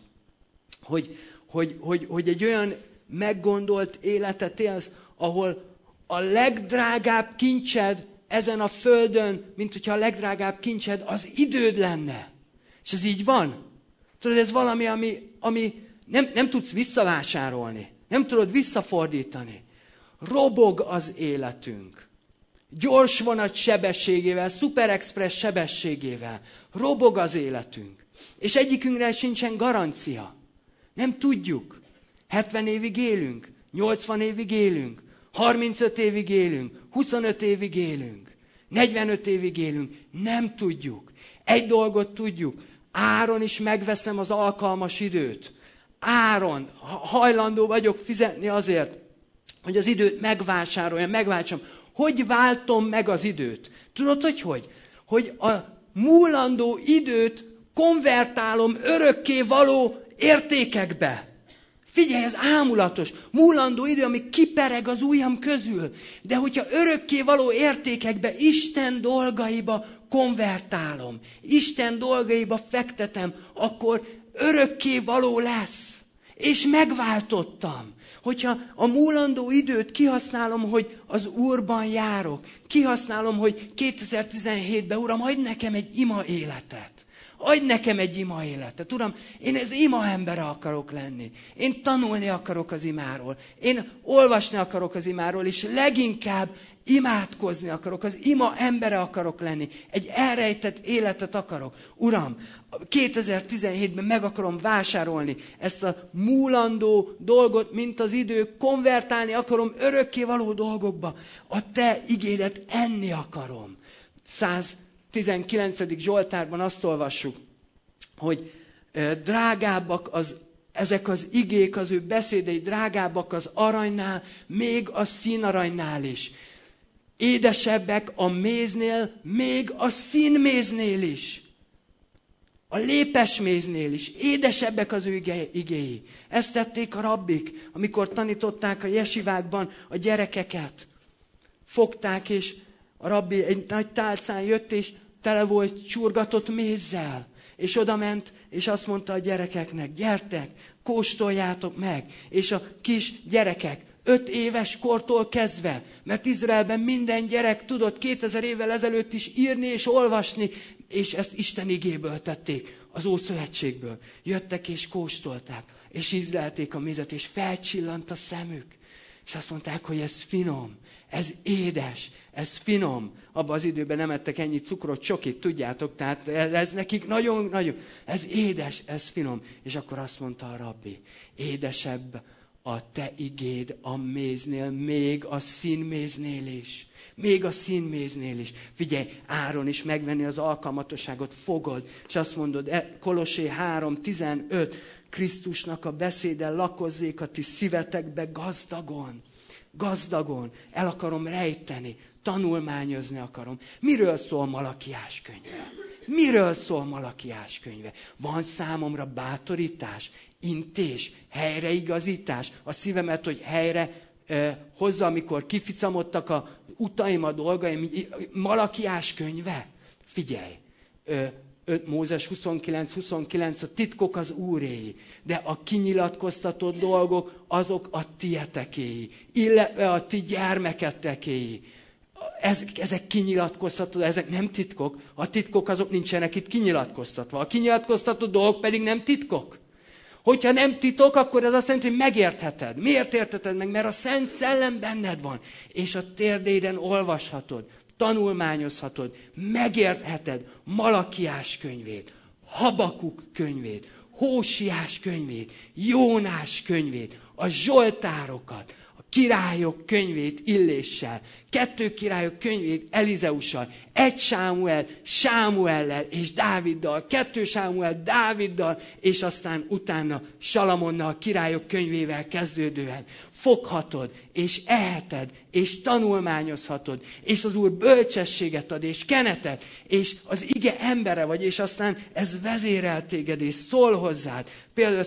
Hogy egy olyan meggondolt életet élsz, ahol a legdrágább kincsed ezen a földön, mint hogyha a legdrágább kincsed az időd lenne. És ez így van. Tudod, ez valami, ami nem tudsz visszavásárolni. Nem tudod visszafordítani. Robog az életünk. Gyors vonat sebességével, szuperexpress sebességével. Robog az életünk. És egyikünkre sincsen garancia. Nem tudjuk. 70 évig élünk, 80 évig élünk, 35 évig élünk, 25 évig élünk, 45 évig élünk. Nem tudjuk. Egy dolgot tudjuk. Áron is megveszem az alkalmas időt. Áron, hajlandó vagyok fizetni azért, hogy az időt megváltsam. Hogy váltom meg az időt? Tudod, hogy? Hogy a múlandó időt konvertálom örökké való értékekbe. Figyelj, ez ámulatos. Múlandó idő, ami kipereg az ujjam közül. De hogyha örökké való értékekbe, Isten dolgaiba konvertálom, Isten dolgaiba fektetem, akkor örökké való lesz. És megváltottam. Hogyha a múlandó időt kihasználom, hogy az Úrban járok, kihasználom, hogy 2017-ben, Uram, adj nekem egy ima életet. Adj nekem egy ima életet. Uram, én az ima embere akarok lenni. Én tanulni akarok az imáról. Én olvasni akarok az imáról, és leginkább imádkozni akarok. Az ima embere akarok lenni. Egy elrejtett életet akarok. Uram, 2017-ben meg akarom vásárolni ezt a múlandó dolgot, mint az idő, konvertálni akarom örökkévaló dolgokba. A te igédet enni akarom. 119. Zsoltárban azt olvassuk, hogy drágábbak ezek az igék, az ő beszédei drágábbak az aranynál, még a színaranynál is. Édesebbek a méznél, még a színméznél is. A lépesméznél is. Édesebbek az ő igéi. Ezt tették a rabbik, amikor tanították a jesivákban a gyerekeket. Fogták, és a rabbi egy nagy tálcán jött, és tele volt csurgatott mézzel. És oda ment, és azt mondta a gyerekeknek, gyertek, kóstoljátok meg. És a kis gyerekek 5 éves kortól kezdve, mert Izraelben minden gyerek tudott 2000 évvel ezelőtt is írni és olvasni, és ezt Isten igéből tették, az Ószövetségből. Jöttek és kóstolták, és ízlelték a mézet, és felcsillant a szemük. És azt mondták, hogy ez finom, ez édes, ez finom. Abban az időben nem ettek ennyi cukrot, csokit, tudjátok, tehát ez nekik nagyon-nagyon, ez édes, ez finom. És akkor azt mondta a rabbi, édesebb a te igéd a méznél, még a színméznél is. Még a színméznél is. Figyelj, Áron is megvenni az alkalmatosságot, fogod, és azt mondod, Kolossé 3:15, Krisztusnak a beszéde lakozzék a ti szívetekbe gazdagon. Gazdagon. El akarom rejteni, tanulmányozni akarom. Miről szól Malakiás könyve? Miről szól Malakiás könyve? Van számomra bátorítás, intés, helyreigazítás, a szívemet, hogy helyre hozza, amikor kificamodtak a utaim, a dolgaim, Malakiás könyve. Figyelj, 5 Mózes 29:29, a titkok az Úréi, de a kinyilatkoztatott dolgok azok a tietekéi, illetve a ti gyermeketekéi. Ezek kinyilatkoztató, ezek nem titkok. A titkok azok nincsenek itt kinyilatkoztatva. A kinyilatkoztató dolgok pedig nem titkok. Hogyha nem titok, akkor ez azt jelenti, hogy megértheted. Miért értheted meg? Mert a Szent Szellem benned van. És a térdéden olvashatod, tanulmányozhatod, megértheted Malakiás könyvét, Habakuk könyvét, Hósiás könyvét, Jónás könyvét, a Zsoltárokat, a Királyok könyvét Illéssel, 2 Királyok könyvét Elizeussal, 1 Sámuel Sámuellel és Dáviddal, 2 Sámuel Dáviddal, és aztán utána Salamonnal, Királyok könyvével kezdődően. Foghatod, és eheted, és tanulmányozhatod, és az Úr bölcsességet ad, és kenetet, és az ige embere vagy, és aztán ez vezérel téged, és szól hozzád. Például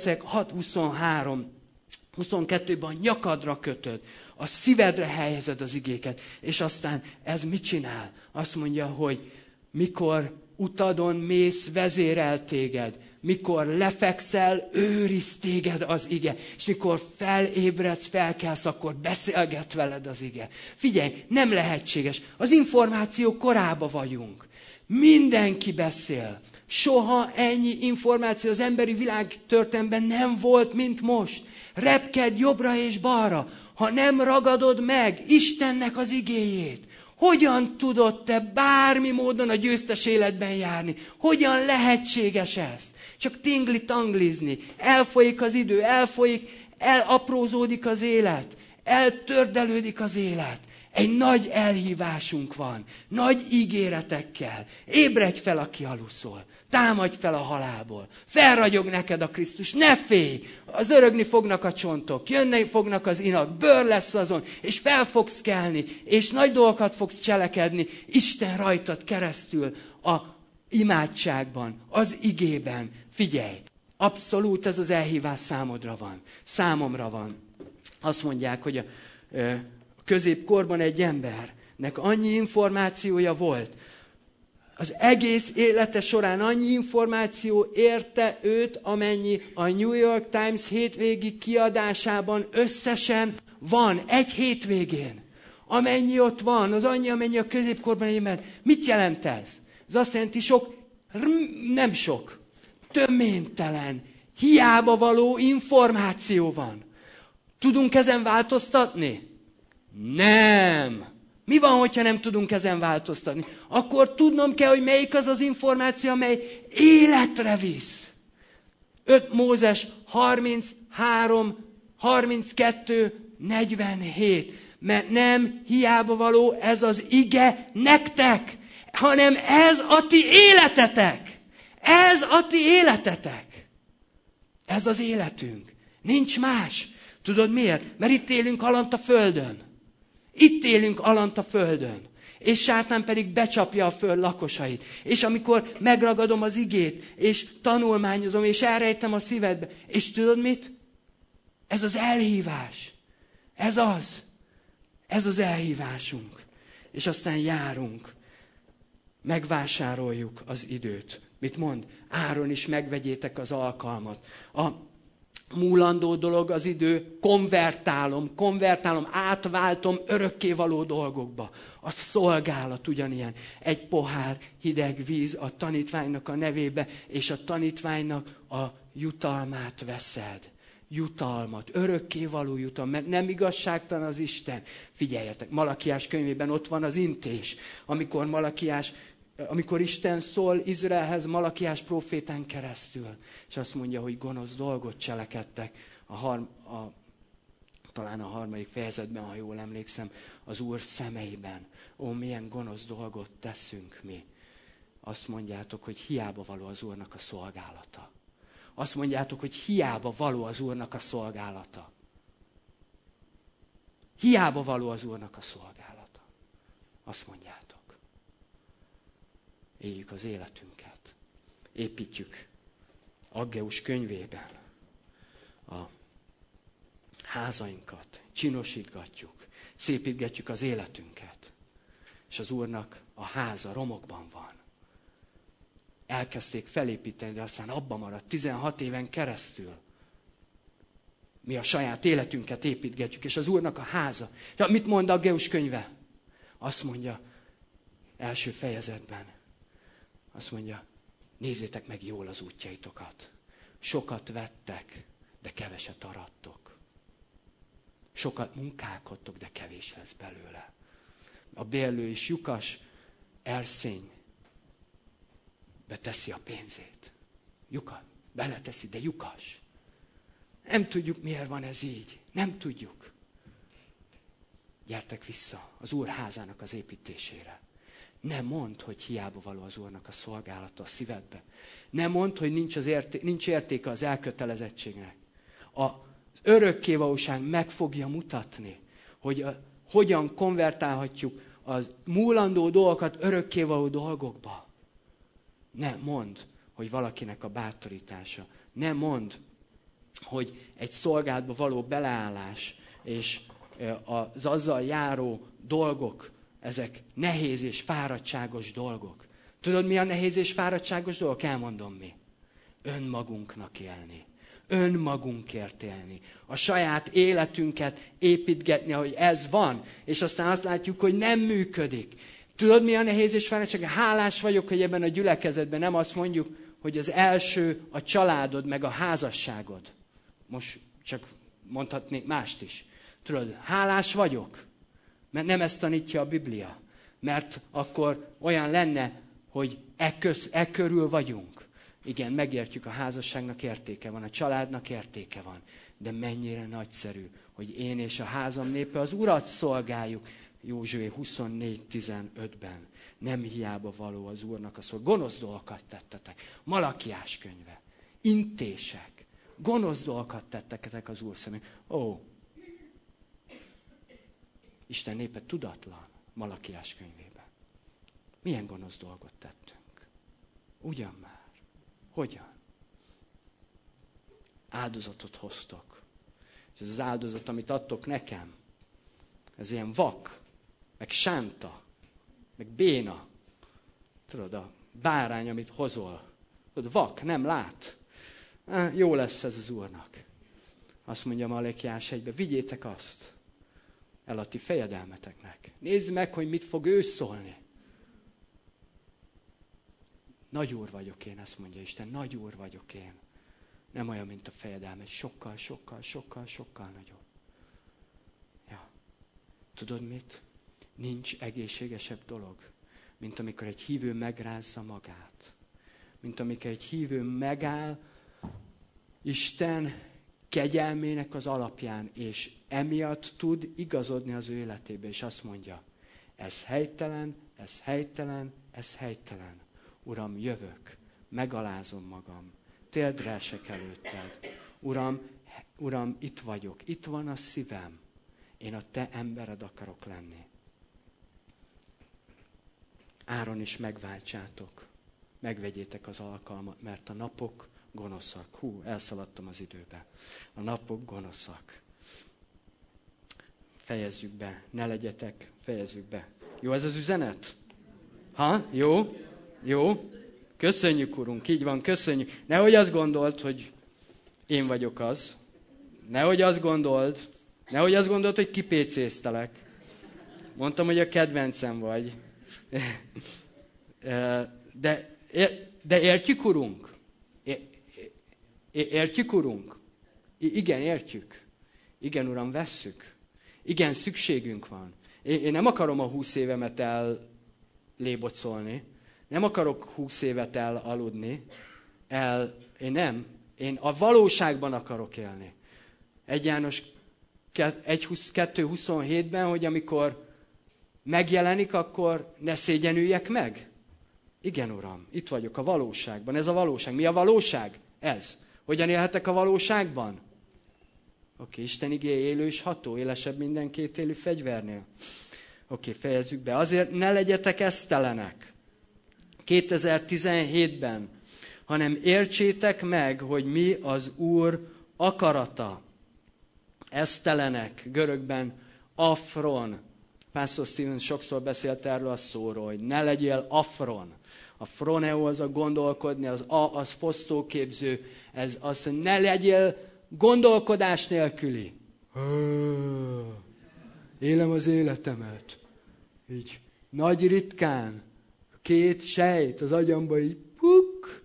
6:23-22-ben nyakadra kötöd, a szívedre helyezed az igéket, és aztán ez mit csinál? Azt mondja, hogy mikor utadon mész, vezérel téged, mikor lefekszel, őriz téged az ige, és mikor felébredsz, felkelsz, akkor beszélget veled az ige. Figyelj, nem lehetséges. Az információ korába vagyunk. Mindenki beszél. Soha ennyi információ az emberi világ történelemben nem volt, mint most. Repkedj jobbra és balra, ha nem ragadod meg Istennek az igéjét. Hogyan tudod te bármi módon a győztes életben járni? Hogyan lehetséges ez? Csak tingli-tanglizni. Elfolyik az idő, elaprózódik az élet, eltördelődik az élet. Egy nagy elhívásunk van, nagy ígéretekkel. Ébredj fel, aki aluszol. Támadj fel a halálból. Felragyog neked a Krisztus. Ne félj! Az örögni fognak a csontok, jönni fognak az inak, bőr lesz azon, és fel fogsz kelni, és nagy dolgokat fogsz cselekedni Isten rajtad keresztül a imádságban, az igében. Figyelj! Abszolút ez az elhívás számodra van. Számomra van. Azt mondják, hogy a középkorban egy embernek annyi információja volt, az egész élete során annyi információ érte őt, amennyi a New York Times hétvégi kiadásában összesen van, egy hétvégén. Amennyi ott van, az annyi, amennyi a középkorban egy ember. Mit jelent ez? Ez azt jelenti sok, nem sok, töménytelen, hiába való információ van. Tudunk ezen változtatni? Nem. Mi van, hogyha nem tudunk ezen változtatni? Akkor tudnom kell, hogy melyik az az információ, amely életre visz. 5 Mózes 33, 32, 47. Mert nem hiába való ez az ige nektek, hanem ez a ti életetek. Ez a ti életetek. Ez az életünk. Nincs más. Tudod miért? Mert itt élünk alant a földön. Itt élünk alant a földön. És sátán pedig becsapja a föld lakosait. És amikor megragadom az igét, és tanulmányozom, és elrejtem a szívedbe, és tudod mit? Ez az elhívás. Ez az. Ez az elhívásunk. És aztán járunk. Megvásároljuk az időt. Mit mond? Áron is megvegyétek az alkalmat. A múlandó dolog az idő, konvertálom, átváltom örökkévaló dolgokba. A szolgálat ugyanilyen. Egy pohár hideg víz a tanítványnak a nevébe, és a tanítványnak a jutalmát veszed. Jutalmat, örökkévaló jutalmat, mert nem igazságtalan az Isten. Figyeljetek, Malakiás könyvében ott van az intés, amikor Isten szól Izraelhez Malakiás prófétán keresztül, és azt mondja, hogy gonosz dolgot cselekedtek, talán a 3. fejezetben, ha jól emlékszem, az Úr szemeiben. Ó, milyen gonosz dolgot teszünk mi. Azt mondjátok, hogy hiába való az Úrnak a szolgálata. Azt mondjátok, hogy hiába való az Úrnak a szolgálata. Hiába való az Úrnak a szolgálata. Azt mondjátok. Éljük az életünket. Építjük Aggeus könyvében a házainkat. Csinosítgatjuk. Szépítgetjük az életünket. És az Úrnak a háza romokban van. Elkezdték felépíteni, de aztán abba maradt 16 éven keresztül. Mi a saját életünket építgetjük, és az Úrnak a háza. Ja, mit mond Aggeus könyve? Azt mondja, első fejezetben, azt mondja, nézzétek meg jól az útjaitokat. Sokat vettek, de keveset arattok. Sokat munkálkodtok, de kevés lesz belőle. A bérlő is lyukas, erszény beteszi a pénzét. Lyukas, beleteszi, de lyukas. Nem tudjuk, miért van ez így. Nem tudjuk. Gyertek vissza az Úr házának az építésére. Ne mondd, hogy hiába való az Úrnak a szolgálata a szívedbe. Ne mondd, hogy nincs értéke az elkötelezettségnek. Az örökkévalóság meg fogja mutatni, hogy hogyan konvertálhatjuk az múlandó dolgokat örökkévaló dolgokba. Ne mondd, hogy valakinek a bátorítása. Ne mondd, hogy egy szolgálatba való beleállás és az azzal járó dolgok, ezek nehéz és fáradtságos dolgok. Tudod, mi a nehéz és fáradtságos dolgok? Elmondom mi. Önmagunknak élni. Önmagunkért élni. A saját életünket építgetni, ahogy ez van, és aztán azt látjuk, hogy nem működik. Tudod, mi a nehéz és fáradtság? Hálás vagyok, hogy ebben a gyülekezetben nem azt mondjuk, hogy az első a családod, meg a házasságod. Most csak mondhatnék mást is. Tudod, hálás vagyok, mert nem ezt tanítja a Biblia. Mert akkor olyan lenne, hogy e körül vagyunk. Igen, megértjük, a házasságnak értéke van, a családnak értéke van. De mennyire nagyszerű, hogy én és a házam népe az Urat szolgáljuk. Józsué 24:15-ben. Nem hiába való az Úrnak a szó. Gonosz dolgokat tettetek. Malakiás könyve. Intések. Gonosz dolgokat tettetek az Úr szemén. Isten népe tudatlan Malakiás könyvében. Milyen gonosz dolgot tettünk? Ugyan már. Hogyan? Áldozatot hoztok. És ez az áldozat, amit adtok nekem, ez ilyen vak, meg sánta, meg béna. Tudod, a bárány, amit hozol. Tudod, vak, nem lát. Jó lesz ez az Úrnak. Azt mondja Malakiás 1-ben, vigyétek azt el a ti fejedelmeteknek. Nézd meg, hogy mit fog ő szólni. Nagy Úr vagyok én, ezt mondja Isten, nagy Úr vagyok én. Nem olyan, mint a fejedelmet, sokkal nagyobb. Ja. Tudod mit? Nincs egészségesebb dolog, mint amikor egy hívő megrázza magát. Mint amikor egy hívő megáll Isten kegyelmének az alapján, és emiatt tud igazodni az ő életébe, és azt mondja, ez helytelen, ez helytelen, ez helytelen. Uram, jövök, megalázom magam, térdre esek előtted. Uram, itt vagyok, itt van a szívem. Én a te embered akarok lenni. Áron is megváltsátok, megvegyétek az alkalmat, mert a napok gonoszak. Elszaladtam az időbe. A napok gonoszak. Fejezzük be, ne legyetek, fejezzük be. Jó ez az üzenet? Jó? Jó? Köszönjük, Urunk, így van, köszönjük. Nehogy azt gondold, hogy én vagyok az. Nehogy azt gondold, hogy kipécéztelek. Mondtam, hogy a kedvencem vagy. De értjük, Urunk? Értjük, Urunk? Igen, értjük. Igen, Uram, vesszük. Igen, szükségünk van. Én nem akarom a 20 évemet ellébocolni. Nem akarok 20 évet elaludni. Én nem. Én a valóságban akarok élni. 1 János 2:27-ben, hogy amikor megjelenik, akkor ne szégyenüljek meg. Igen, Uram, itt vagyok a valóságban. Ez a valóság. Mi a valóság? Ez. Hogyan élhetek a valóságban? Isten igéje élő és ható, élesebb minden kétélű fegyvernél. Fejezzük be. Azért ne legyetek esztelenek 2017-ben, hanem értsétek meg, hogy mi az Úr akarata. Esztelenek, görögben afron. Pastor Steven sokszor beszélt erről a szóról, hogy ne legyél afron. A froneo az a gondolkodni, az az fosztóképző, ez az, hogy ne legyél gondolkodás nélküli. Élem az életemet. Így nagy ritkán, 2 sejt az agyamba így puk.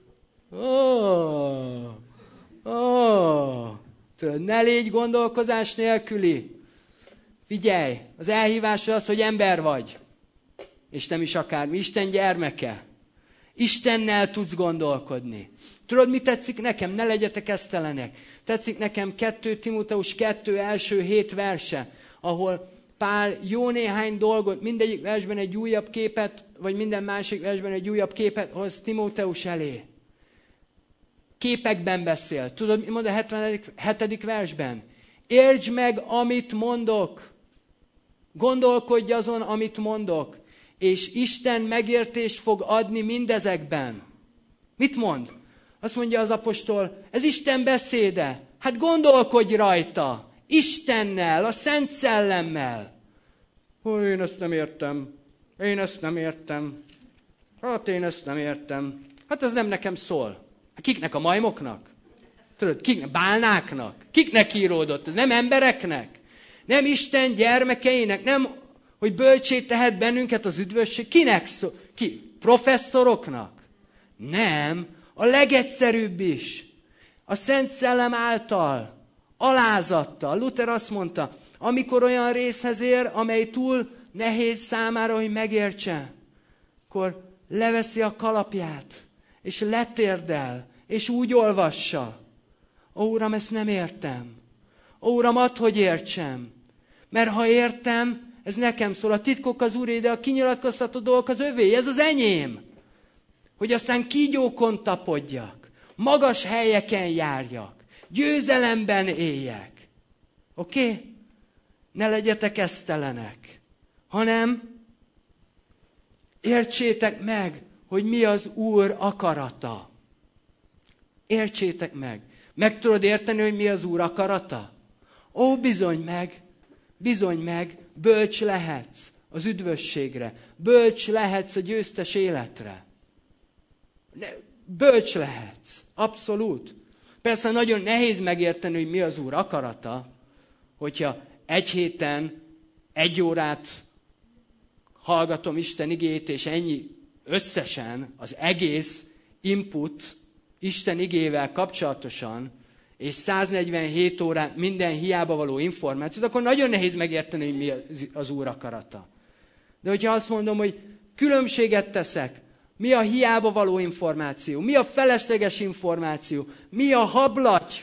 Ne légy gondolkozás nélküli. Figyelj, az elhívás az, hogy ember vagy. És nem is akármi. Isten gyermeke. Istennel tudsz gondolkodni. Tudod, mi tetszik nekem? Ne legyetek esztelenek. Tetszik nekem 2 Timóteus 2 első 7 verse, ahol Pál jó néhány dolgot, mindegyik versben egy újabb képet, vagy minden másik versben egy újabb képet hoz Timóteus elé. Képekben beszél. Tudod, mi mond a 77. versben? Értsd meg, amit mondok. Gondolkodj azon, amit mondok. És Isten megértést fog adni mindezekben. Mit mond? Azt mondja az apostol, ez Isten beszéde. Hát gondolkodj rajta. Istennel, a Szent Szellemmel. Én ezt nem értem. Én ezt nem értem. Hát én ezt nem értem. Hát ez nem nekem szól. Kiknek, a majmoknak? Tudod, kiknek? Bálnáknak? Kiknek íródott? Ez nem embereknek? Nem Isten gyermekeinek? Nem, hogy bölcsé tehet bennünket az üdvösség? Kinek szól? Ki? Professzoroknak? Nem. A legegyszerűbb is. A Szent Szellem által. Alázattal. Luther azt mondta, amikor olyan részhez ér, amely túl nehéz számára, hogy megértse, akkor leveszi a kalapját, és letérdel, és úgy olvassa. Ó, Uram, ezt nem értem. Ó, Uram, add, hogy értsem. Mert ha értem, ez nekem szól. A titkok az Úré, de a kinyilatkoztató dolgok az övé. Ez az enyém. Hogy aztán kígyókon tapodjak. Magas helyeken járjak. Győzelemben éljek. Oké? Ne legyetek esztelenek. Hanem értsétek meg, hogy mi az Úr akarata. Értsétek meg. Meg tudod érteni, hogy mi az Úr akarata? Ó, bizony meg, bölcs lehetsz az üdvösségre. Bölcs lehetsz a győztes életre. Bölcs lehetsz. Abszolút. Persze nagyon nehéz megérteni, hogy mi az Úr akarata, hogyha egy héten 1 órát hallgatom Isten igéjét, és ennyi összesen az egész input Isten igével kapcsolatosan, és 147 órán minden hiába való információt, akkor nagyon nehéz megérteni, hogy mi az Úr akarata. De hogyha azt mondom, hogy különbséget teszek, mi a hiába való információ, mi a felesleges információ, mi a hablaty,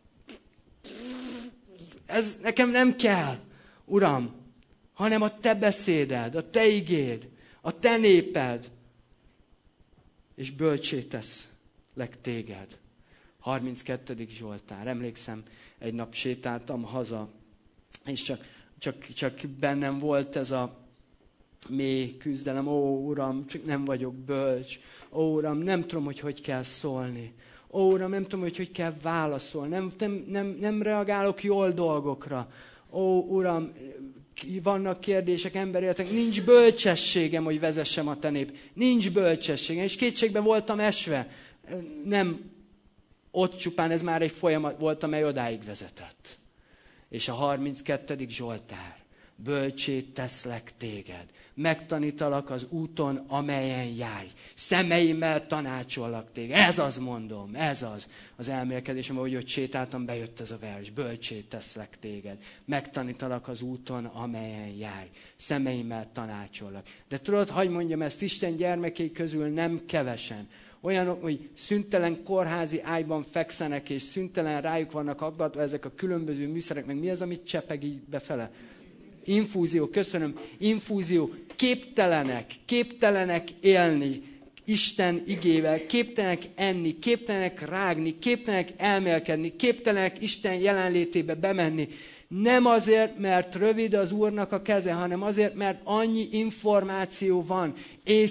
ez nekem nem kell, Uram, hanem a te beszéded, a te igéd, a te néped, és bölcsé teszlek téged. 32. Zsoltár. Emlékszem, egy nap sétáltam haza, és csak bennem volt ez a mély küzdelem. Ó, Uram, csak nem vagyok bölcs. Ó, Uram, nem tudom, hogy kell szólni. Ó, Uram, nem tudom, hogy kell válaszolni. Nem reagálok jól dolgokra. Ó, Uram, vannak kérdések, emberéletek, nincs bölcsességem, hogy vezessem a te nép. Nincs bölcsességem. És kétségbe voltam esve. Nem ott csupán, ez már egy folyamat volt, amely odáig vezetett. És a 32. Zsoltár. Bölcsé teszlek téged. Megtanítalak az úton, amelyen járj. Szemeimmel tanácsollak téged. Ez az, mondom, ez az elmélkedésem, ahogy ott sétáltam, bejött ez a vers. Bölcsé teszlek téged. Megtanítalak az úton, amelyen járj. Szemeimmel tanácsollak. De tudod, hadd mondjam ezt, Isten gyermekei közül nem kevesen. Olyanok, hogy szüntelen kórházi ágyban fekszenek, és szüntelen rájuk vannak aggatva ezek a különböző műszerek, meg mi az, amit csepeg így befele? Infúzió, köszönöm. Infúzió. Képtelenek élni Isten igével, képtelenek enni, képtelenek rágni, képtelenek elmélkedni, képtelenek Isten jelenlétébe bemenni. Nem azért, mert rövid az Úrnak a keze, hanem azért, mert annyi információ van. És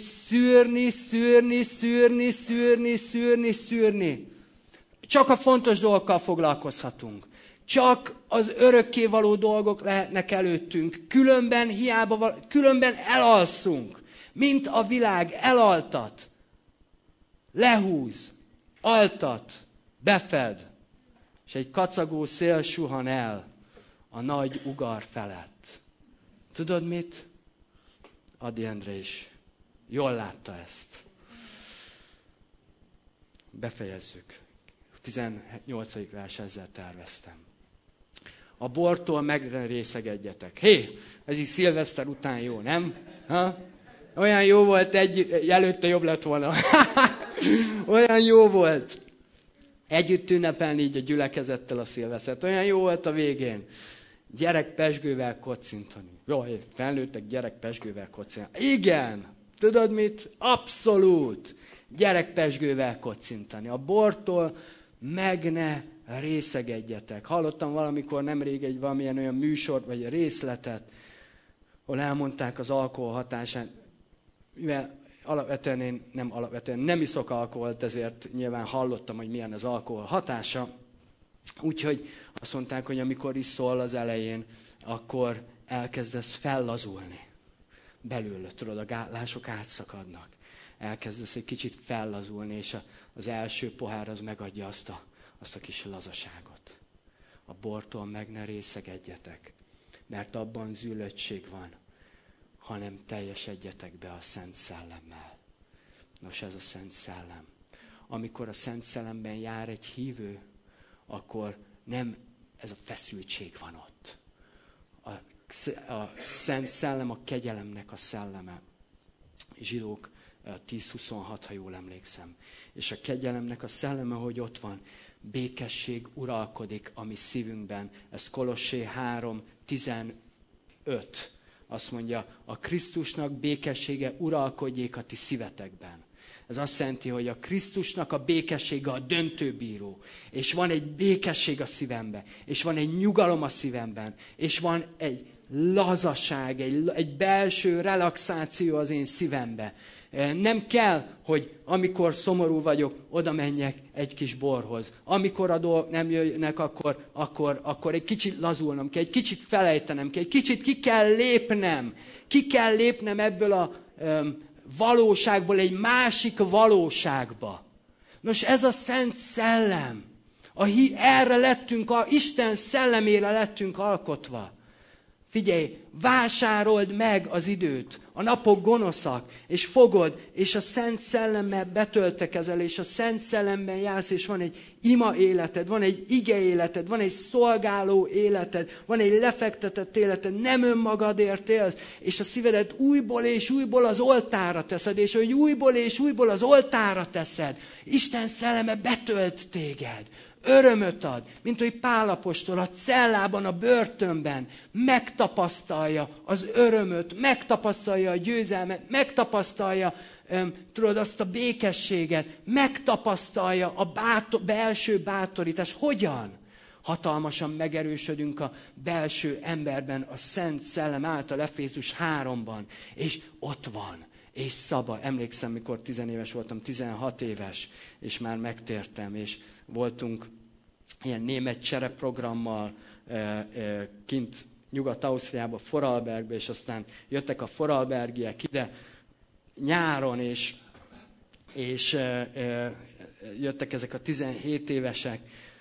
szűrni. Csak a fontos dolgokkal foglalkozhatunk. Csak az örökkévaló dolgok lehetnek előttünk. Különben elalszunk. Mint a világ elaltat. Lehúz. Altat. Befed. És egy kacagó szél suhan el a nagy ugar felett. Tudod mit? Adi Endre is jól látta ezt. Befejezzük. 18. vers, ezzel terveztem. A bortól megrészegedjetek. Hé, ez is szilveszter után jó, nem? Ha? Olyan jó volt, előtte jobb lett volna. Olyan jó volt. Együtt ünnepelni így a gyülekezettel a szilvesztert. Olyan jó volt a végén. Gyerek pezsgővel kocintani. Jaj, felnőttek gyerek pezsgővel kocintani. Igen! Tudod mit? Abszolút! Gyerek pezsgővel kocintani. A bortól meg ne részegedjetek. Hallottam valamikor nemrég egy valamilyen olyan műsort, vagy részletet, ahol elmondták az alkohol hatását. Mivel alapvetően nem iszok alkoholt, ezért nyilván hallottam, hogy milyen az alkohol hatása. Úgyhogy azt mondták, hogy amikor iszol az elején, akkor elkezdesz fellazulni. Belül, tudod, a gátlások átszakadnak. Elkezdesz egy kicsit fellazulni, és az első pohár az megadja azt a kis lazaságot. A bortól meg ne részegedjetek, mert abban zűlöttség van, hanem teljesedjetek be a Szent Szellemmel. Nos, ez a Szent Szellem. Amikor a Szent Szellemben jár egy hívő, akkor nem ez a feszültség van ott. A Szent Szellem a kegyelemnek a szelleme. Zsidók 10:26, ha jól emlékszem. És a kegyelemnek a szelleme, hogy ott van, békesség uralkodik a mi szívünkben. Ez Kolossé 3:15. Azt mondja, a Krisztusnak békessége uralkodjék a ti szívetekben. Ez azt jelenti, hogy a Krisztusnak a békessége a döntőbíró. És van egy békesség a szívemben. És van egy nyugalom a szívemben. És van egy lazaság, egy belső relaxáció az én szívemben. Nem kell, hogy amikor szomorú vagyok, oda menjek egy kis borhoz. Amikor a dolgok nem jönnek, akkor egy kicsit lazulnom kell, egy kicsit felejtenem kell, egy kicsit ki kell lépnem. Ki kell lépnem ebből a valóságból egy másik valóságba. Nos, ez a Szent Szellem. Erre lettünk, Isten szellemére lettünk alkotva. Figyelj, vásárold meg az időt. A napok gonoszak, és fogod, és a Szent Szellemmel betöltekezel, és a Szent Szellemben jársz, és van egy ima életed, van egy ige életed, van egy szolgáló életed, van egy lefektetett életed, nem önmagadért élsz, és a szívedet újból és újból az oltárra teszed, és hogy újból és újból az oltárra teszed, Isten szelleme betölt téged. Örömöt ad, mint hogy Pál apostol a cellában, a börtönben megtapasztalja az örömöt, megtapasztalja a győzelmet, megtapasztalja tudod, azt a békességet, megtapasztalja a belső bátorítást. Hogyan? Hatalmasan megerősödünk a belső emberben, a Szent Szellem által, Efézus 3-ban, és ott van. És szabad. Emlékszem, mikor 10 éves voltam, 16 éves, és már megtértem, és voltunk ilyen német csereprogrammal kint Nyugat-Ausztriába, Vorarlbergbe, és aztán jöttek a vorarlbergiek ide nyáron, és jöttek ezek a 17 évesek,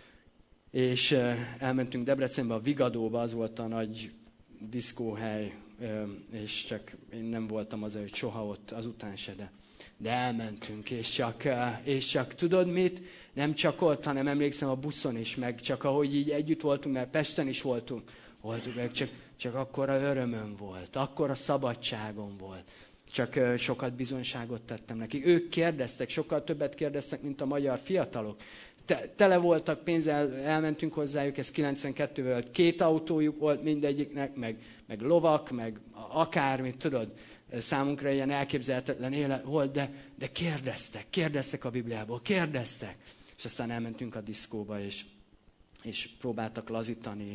és elmentünk Debrecenbe, a Vigadóba, az volt a nagy diszkóhely, és csak én nem voltam az előtt soha ott, azután se, de elmentünk, és csak tudod mit? Nem csak ott, hanem emlékszem a buszon is, meg csak ahogy így együtt voltunk, mert Pesten is voltunk meg csak akkora örömöm volt, akkora szabadságom volt. Csak sokat bizonyságot tettem nekik. Ők kérdeztek, sokkal többet kérdeztek, mint a magyar fiatalok. Tele voltak pénzzel, elmentünk hozzájuk, ez 92-ben volt, 2 autójuk volt mindegyiknek, meg lovak, meg akármit, tudod, számunkra ilyen elképzelhetetlen élet volt, de kérdeztek a Bibliából, kérdeztek. És aztán elmentünk a diszkóba, és próbáltak lazítani,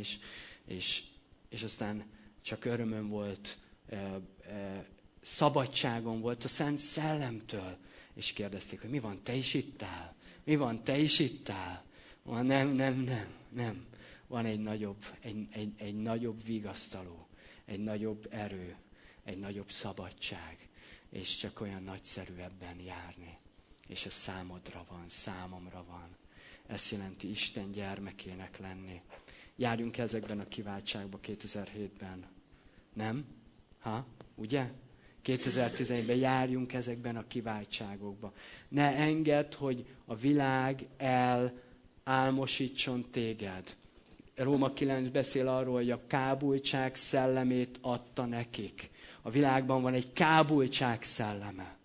és aztán csak örömöm volt, szabadságom volt a Szent Szellemtől. És kérdezték, hogy mi van, te is ittál? Mi van, te is ittál? Nem. Van egy nagyobb vigasztaló, egy nagyobb erő, egy nagyobb szabadság, és csak olyan nagyszerű ebben járni. És ez számodra van, számomra van. Ez jelenti Isten gyermekének lenni. Járjunk ezekben a kiváltságba 2007-ben. Nem? Ugye? 2011-ben járjunk ezekben a kiváltságokba. Ne engedd, hogy a világ elálmosítson téged. Róma 9 beszél arról, hogy a kábultság szellemét adta nekik. A világban van egy kábultság szelleme.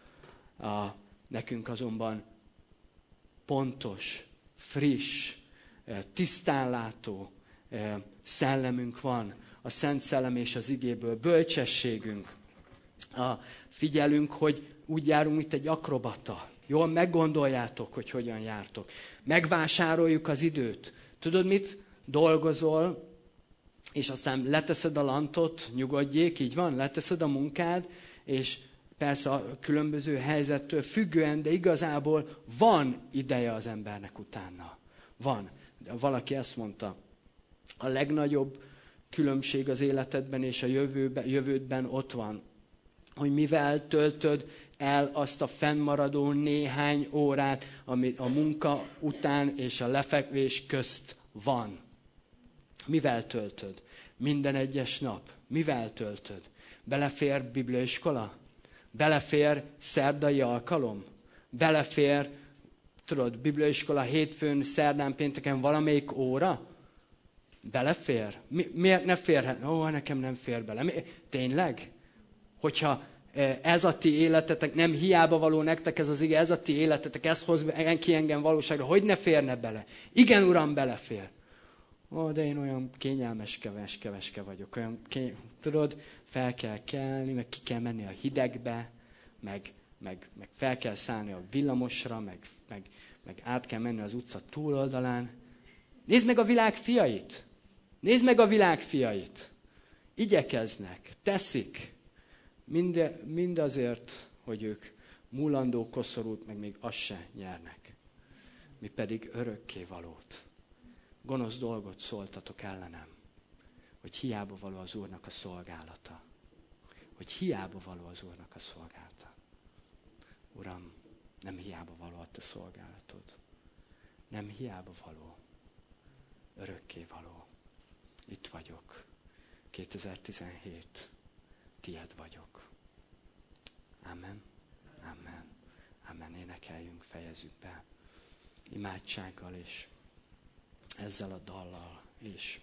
Nekünk azonban pontos, friss, tisztánlátó, szellemünk van, a Szent Szellem és az igéből, bölcsességünk. Figyelünk, hogy úgy járunk, mint egy akrobata. Jól meggondoljátok, hogy hogyan jártok. Megvásároljuk az időt. Tudod mit? Dolgozol, és aztán leteszed a lantot, nyugodjék, így van, leteszed a munkád, és persze a különböző helyzettől függően, de igazából van ideje az embernek utána. Van. De valaki ezt mondta, a legnagyobb különbség az életedben és a jövődben ott van, hogy mivel töltöd el azt a fennmaradó néhány órát, ami a munka után és a lefekvés közt van. Mivel töltöd? Minden egyes nap. Mivel töltöd? Belefér bibliaiskola? Belefér szerdai alkalom? Belefér, tudod, bibliaiskola hétfőn, szerdán, pénteken valamelyik óra? Belefér? Miért ne férhet? Nekem nem fér bele. Tényleg? Hogyha ez a ti életetek, nem hiába való nektek ez az ige, ez a ti életetek, ez hoz ki engem valóságra, hogy ne férne bele? Igen, Uram, belefér. De én olyan kényelmes, keveske vagyok. Tudod, fel kell kelni, meg ki kell menni a hidegbe, meg fel kell szállni a villamosra, meg át kell menni az utca túloldalán. Nézd meg a világ fiait! Nézd meg a világ fiait! Igyekeznek, teszik, mindazért, hogy ők múlandó koszorút, meg még azt se nyernek. Mi pedig örökkévalót. Gonosz dolgot szóltatok ellenem, hogy hiába való az Úrnak a szolgálata. Hogy hiába való az Úrnak a szolgálata. Uram, nem hiába való a te szolgálatod. Nem hiába való. Örökkévaló. Itt vagyok. 2017. Tied vagyok. Amen. Amen. Amen. Énekeljünk, fejezzük be. Imádsággal és ezzel a dallal is.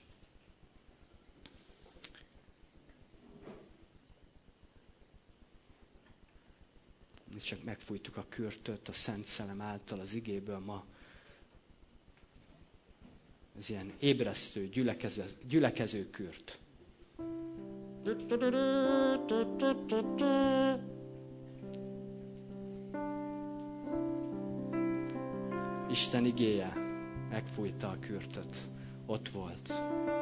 Mi csak megfújtuk a kürtöt a Szent Szellem által az igéből ma. Ez ilyen ébresztő, gyülekező kürt. Isten igéje megfújta a kürtöt. Ott volt.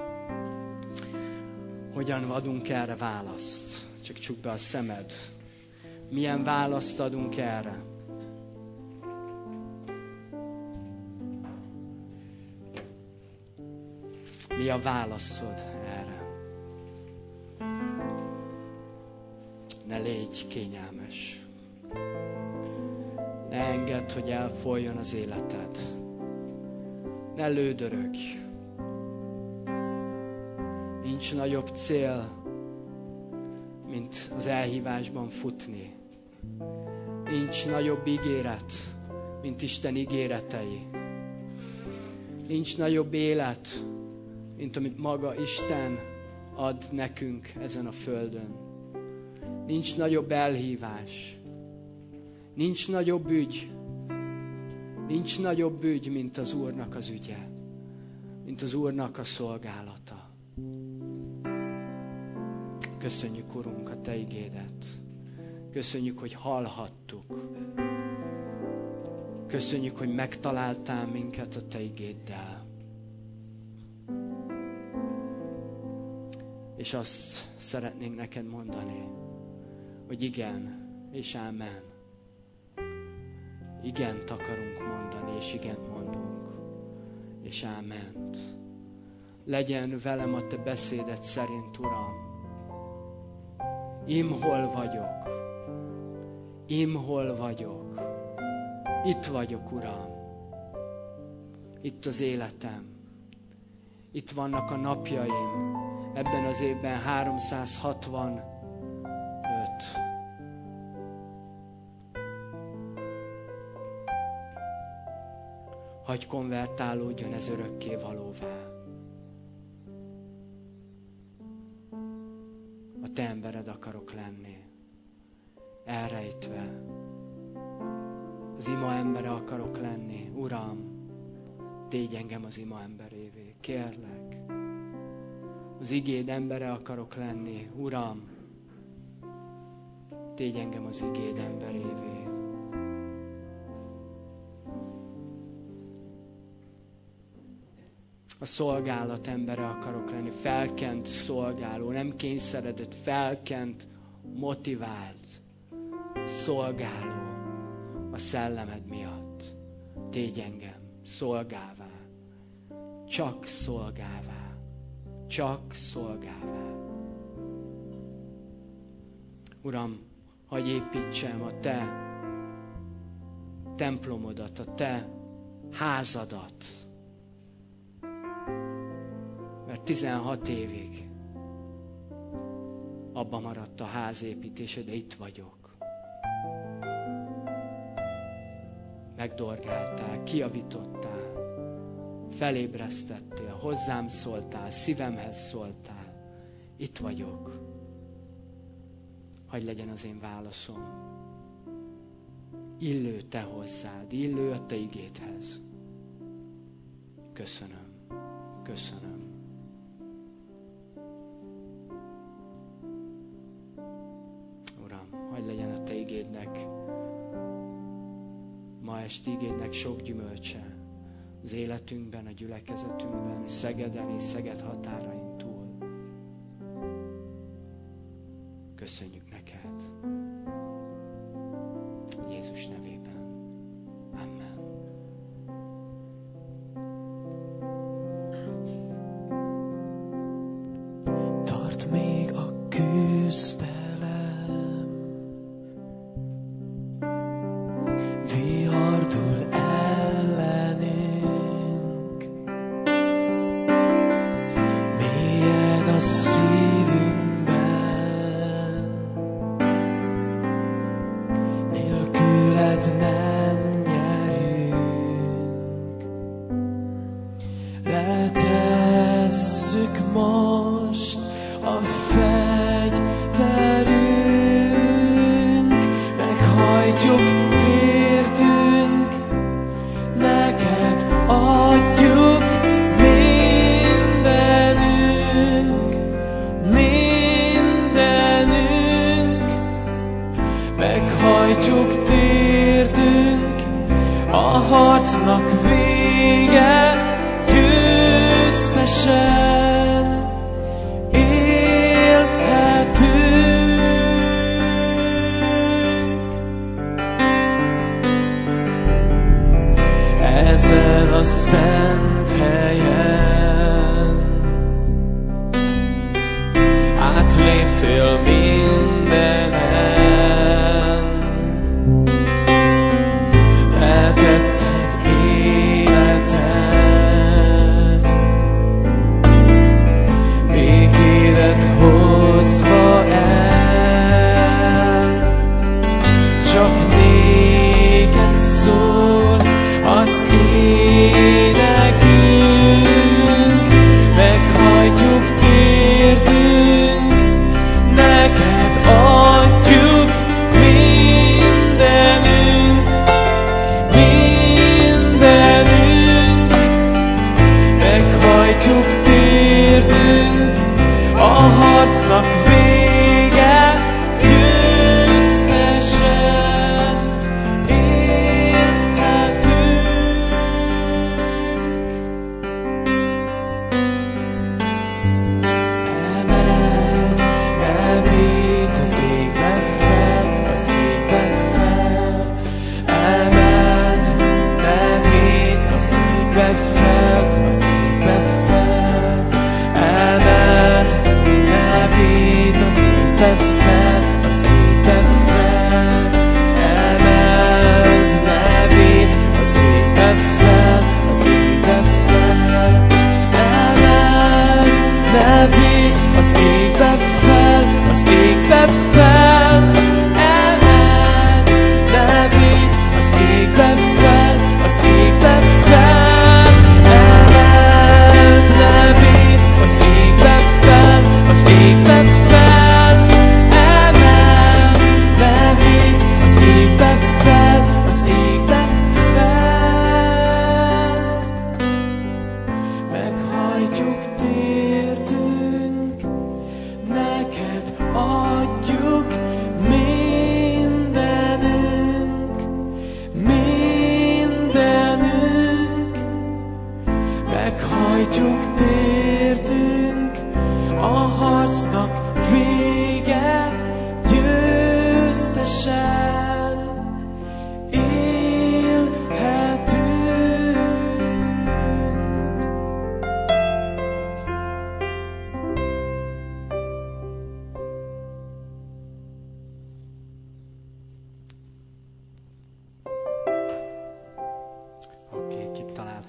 Hogyan adunk erre választ? Csak csukd be a szemed. Milyen választ adunk erre? Mi a válaszod erre? Ne légy kényelmes. Ne engedd, hogy elfolyjon az életed. Ne lődörögj. Nincs nagyobb cél, mint az elhívásban futni. Nincs nagyobb ígéret, mint Isten ígéretei. Nincs nagyobb élet, mint amit maga Isten ad nekünk ezen a földön. Nincs nagyobb elhívás. Nincs nagyobb ügy. Nincs nagyobb ügy, mint az Úrnak az ügye. Mint az Úrnak a szolgálata. Köszönjük, Urunk, a Te igédet. Köszönjük, hogy hallhattuk. Köszönjük, hogy megtaláltál minket a Te igéddel. És azt szeretnénk neked mondani, hogy igen, és ámen. Igent akarunk mondani, és igent mondunk, és áment. Legyen velem a Te beszéded szerint, Uram. Hol vagyok. Hol vagyok. Itt vagyok, Uram. Itt az életem. Itt vannak a napjaim. Ebben az évben 365. Hagy konvertálódjon ez örökké valóvá. A Te embered akarok lenni. Elrejtve. Az ima embere akarok lenni. Uram, tégy engem az ima emberévé. Kérlek. Az igéd embere akarok lenni. Uram, tégy engem az igéd emberévé. A szolgálat embere akarok lenni. Felkent szolgáló, nem kényszeredett, felkent, motivált szolgáló a szellemed miatt. Tégy engem szolgává, csak szolgává, csak szolgává. Uram, hagyj építsem a Te templomodat, a Te házadat. Mert 16 évig abba maradt a házépítése, de itt vagyok. Megdorgáltál, kijavítottál, felébresztettél, hozzám szóltál, szívemhez szóltál. Itt vagyok. Hadd legyen az én válaszom. Illő te hozzád, illő a te igédhez. Köszönöm. Köszönöm. Uram, hadd legyen a te igédnek, ma esti igédnek sok gyümölcse az életünkben, a gyülekezetünkben, Szegeden és Szeged határain túl. Köszönjük neked. Jézus nevében. Amen. Tart még a küzdelem, vihardul ellenünk, mélyen a szívünkben, nélküled nem nyerünk. Letesszük most a fegyverünk, meghajtjuk térdünk, neked adjuk mindenünk, mindenünk, meghajtjuk térdünk, a harcnak vége, győztesen élhetünk. Ezen a szent helyen átléptél mindenen, letetted életed, békédet hozva el. Csak néked szól az ének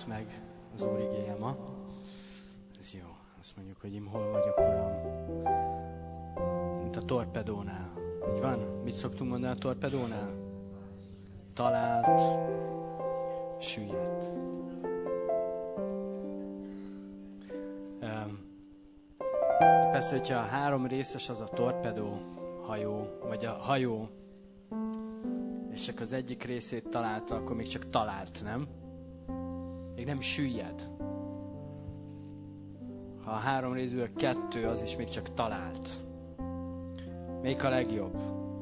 jött meg az Úr igéje ma. Ez jó. Azt mondjuk, hogy én hol vagyok, Uram. Mint a torpedónál. Így van? Mit szoktunk mondani a torpedónál? Talált, süllyedt. Persze, hogyha 3 részes az a torpedó hajó, vagy a hajó, és csak az egyik részét találta, akkor még csak talált, nem? Még nem süllyed. Ha a 3 részből 2, az is még csak talált. Melyik a legjobb?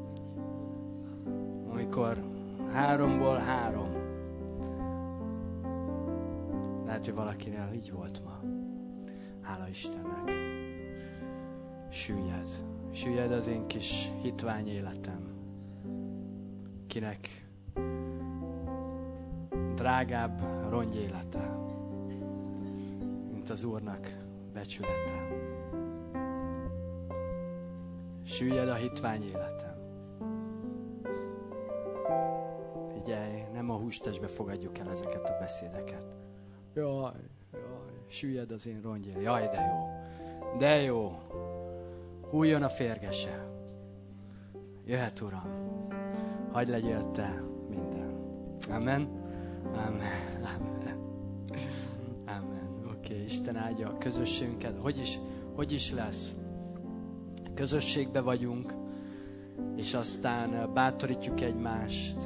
Amikor 3-ból 3. Lehet, hogy valakinél így volt ma. Hála Istennek. Süllyed. Süllyed az én kis hitvány életem. Kinek drágább rongyélete, mint az Úrnak becsülete. Süllyed a hitvány életem. Figyelj, nem a hústestbe fogadjuk el ezeket a beszédeket. Jaj, süllyed az én rongyél. Jaj, de jó. De jó. Hújjon a férgese. Jöhet, Uram. Hadd legyél te minden. Amen. Amen. Amen. Amen. Oké, Isten áldja a közösségünket. Hogy is lesz? Közösségbe vagyunk, és aztán bátorítjuk egymást,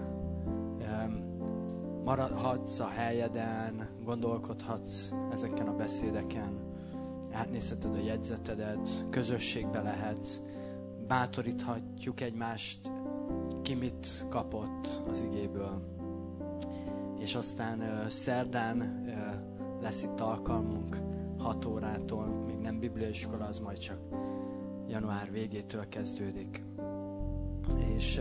maradhatsz a helyeden, gondolkodhatsz ezeken a beszédeken, átnézheted a jegyzetedet, közösségbe lehetsz, bátoríthatjuk egymást, ki mit kapott az igéből. És aztán szerdán lesz itt alkalmunk 6 órától, még nem bibliaiskola, az majd csak január végétől kezdődik. És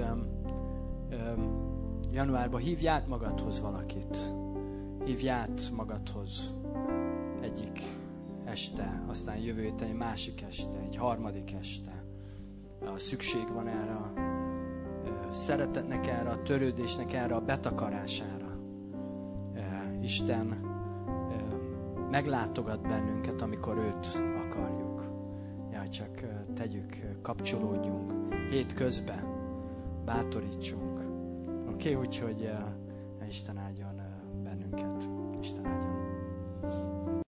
januárban hívj át magadhoz valakit. Hívj át magadhoz egyik este, aztán jövő héten egy másik este, egy harmadik este. Szükség van erre a szeretetnek, erre a törődésnek, erre a betakarására. Isten meglátogat bennünket, amikor őt akarjuk. Ja, csak tegyük, kapcsolódjunk. Hét közben bátorítsunk. Oké, úgyhogy Isten áldjon bennünket.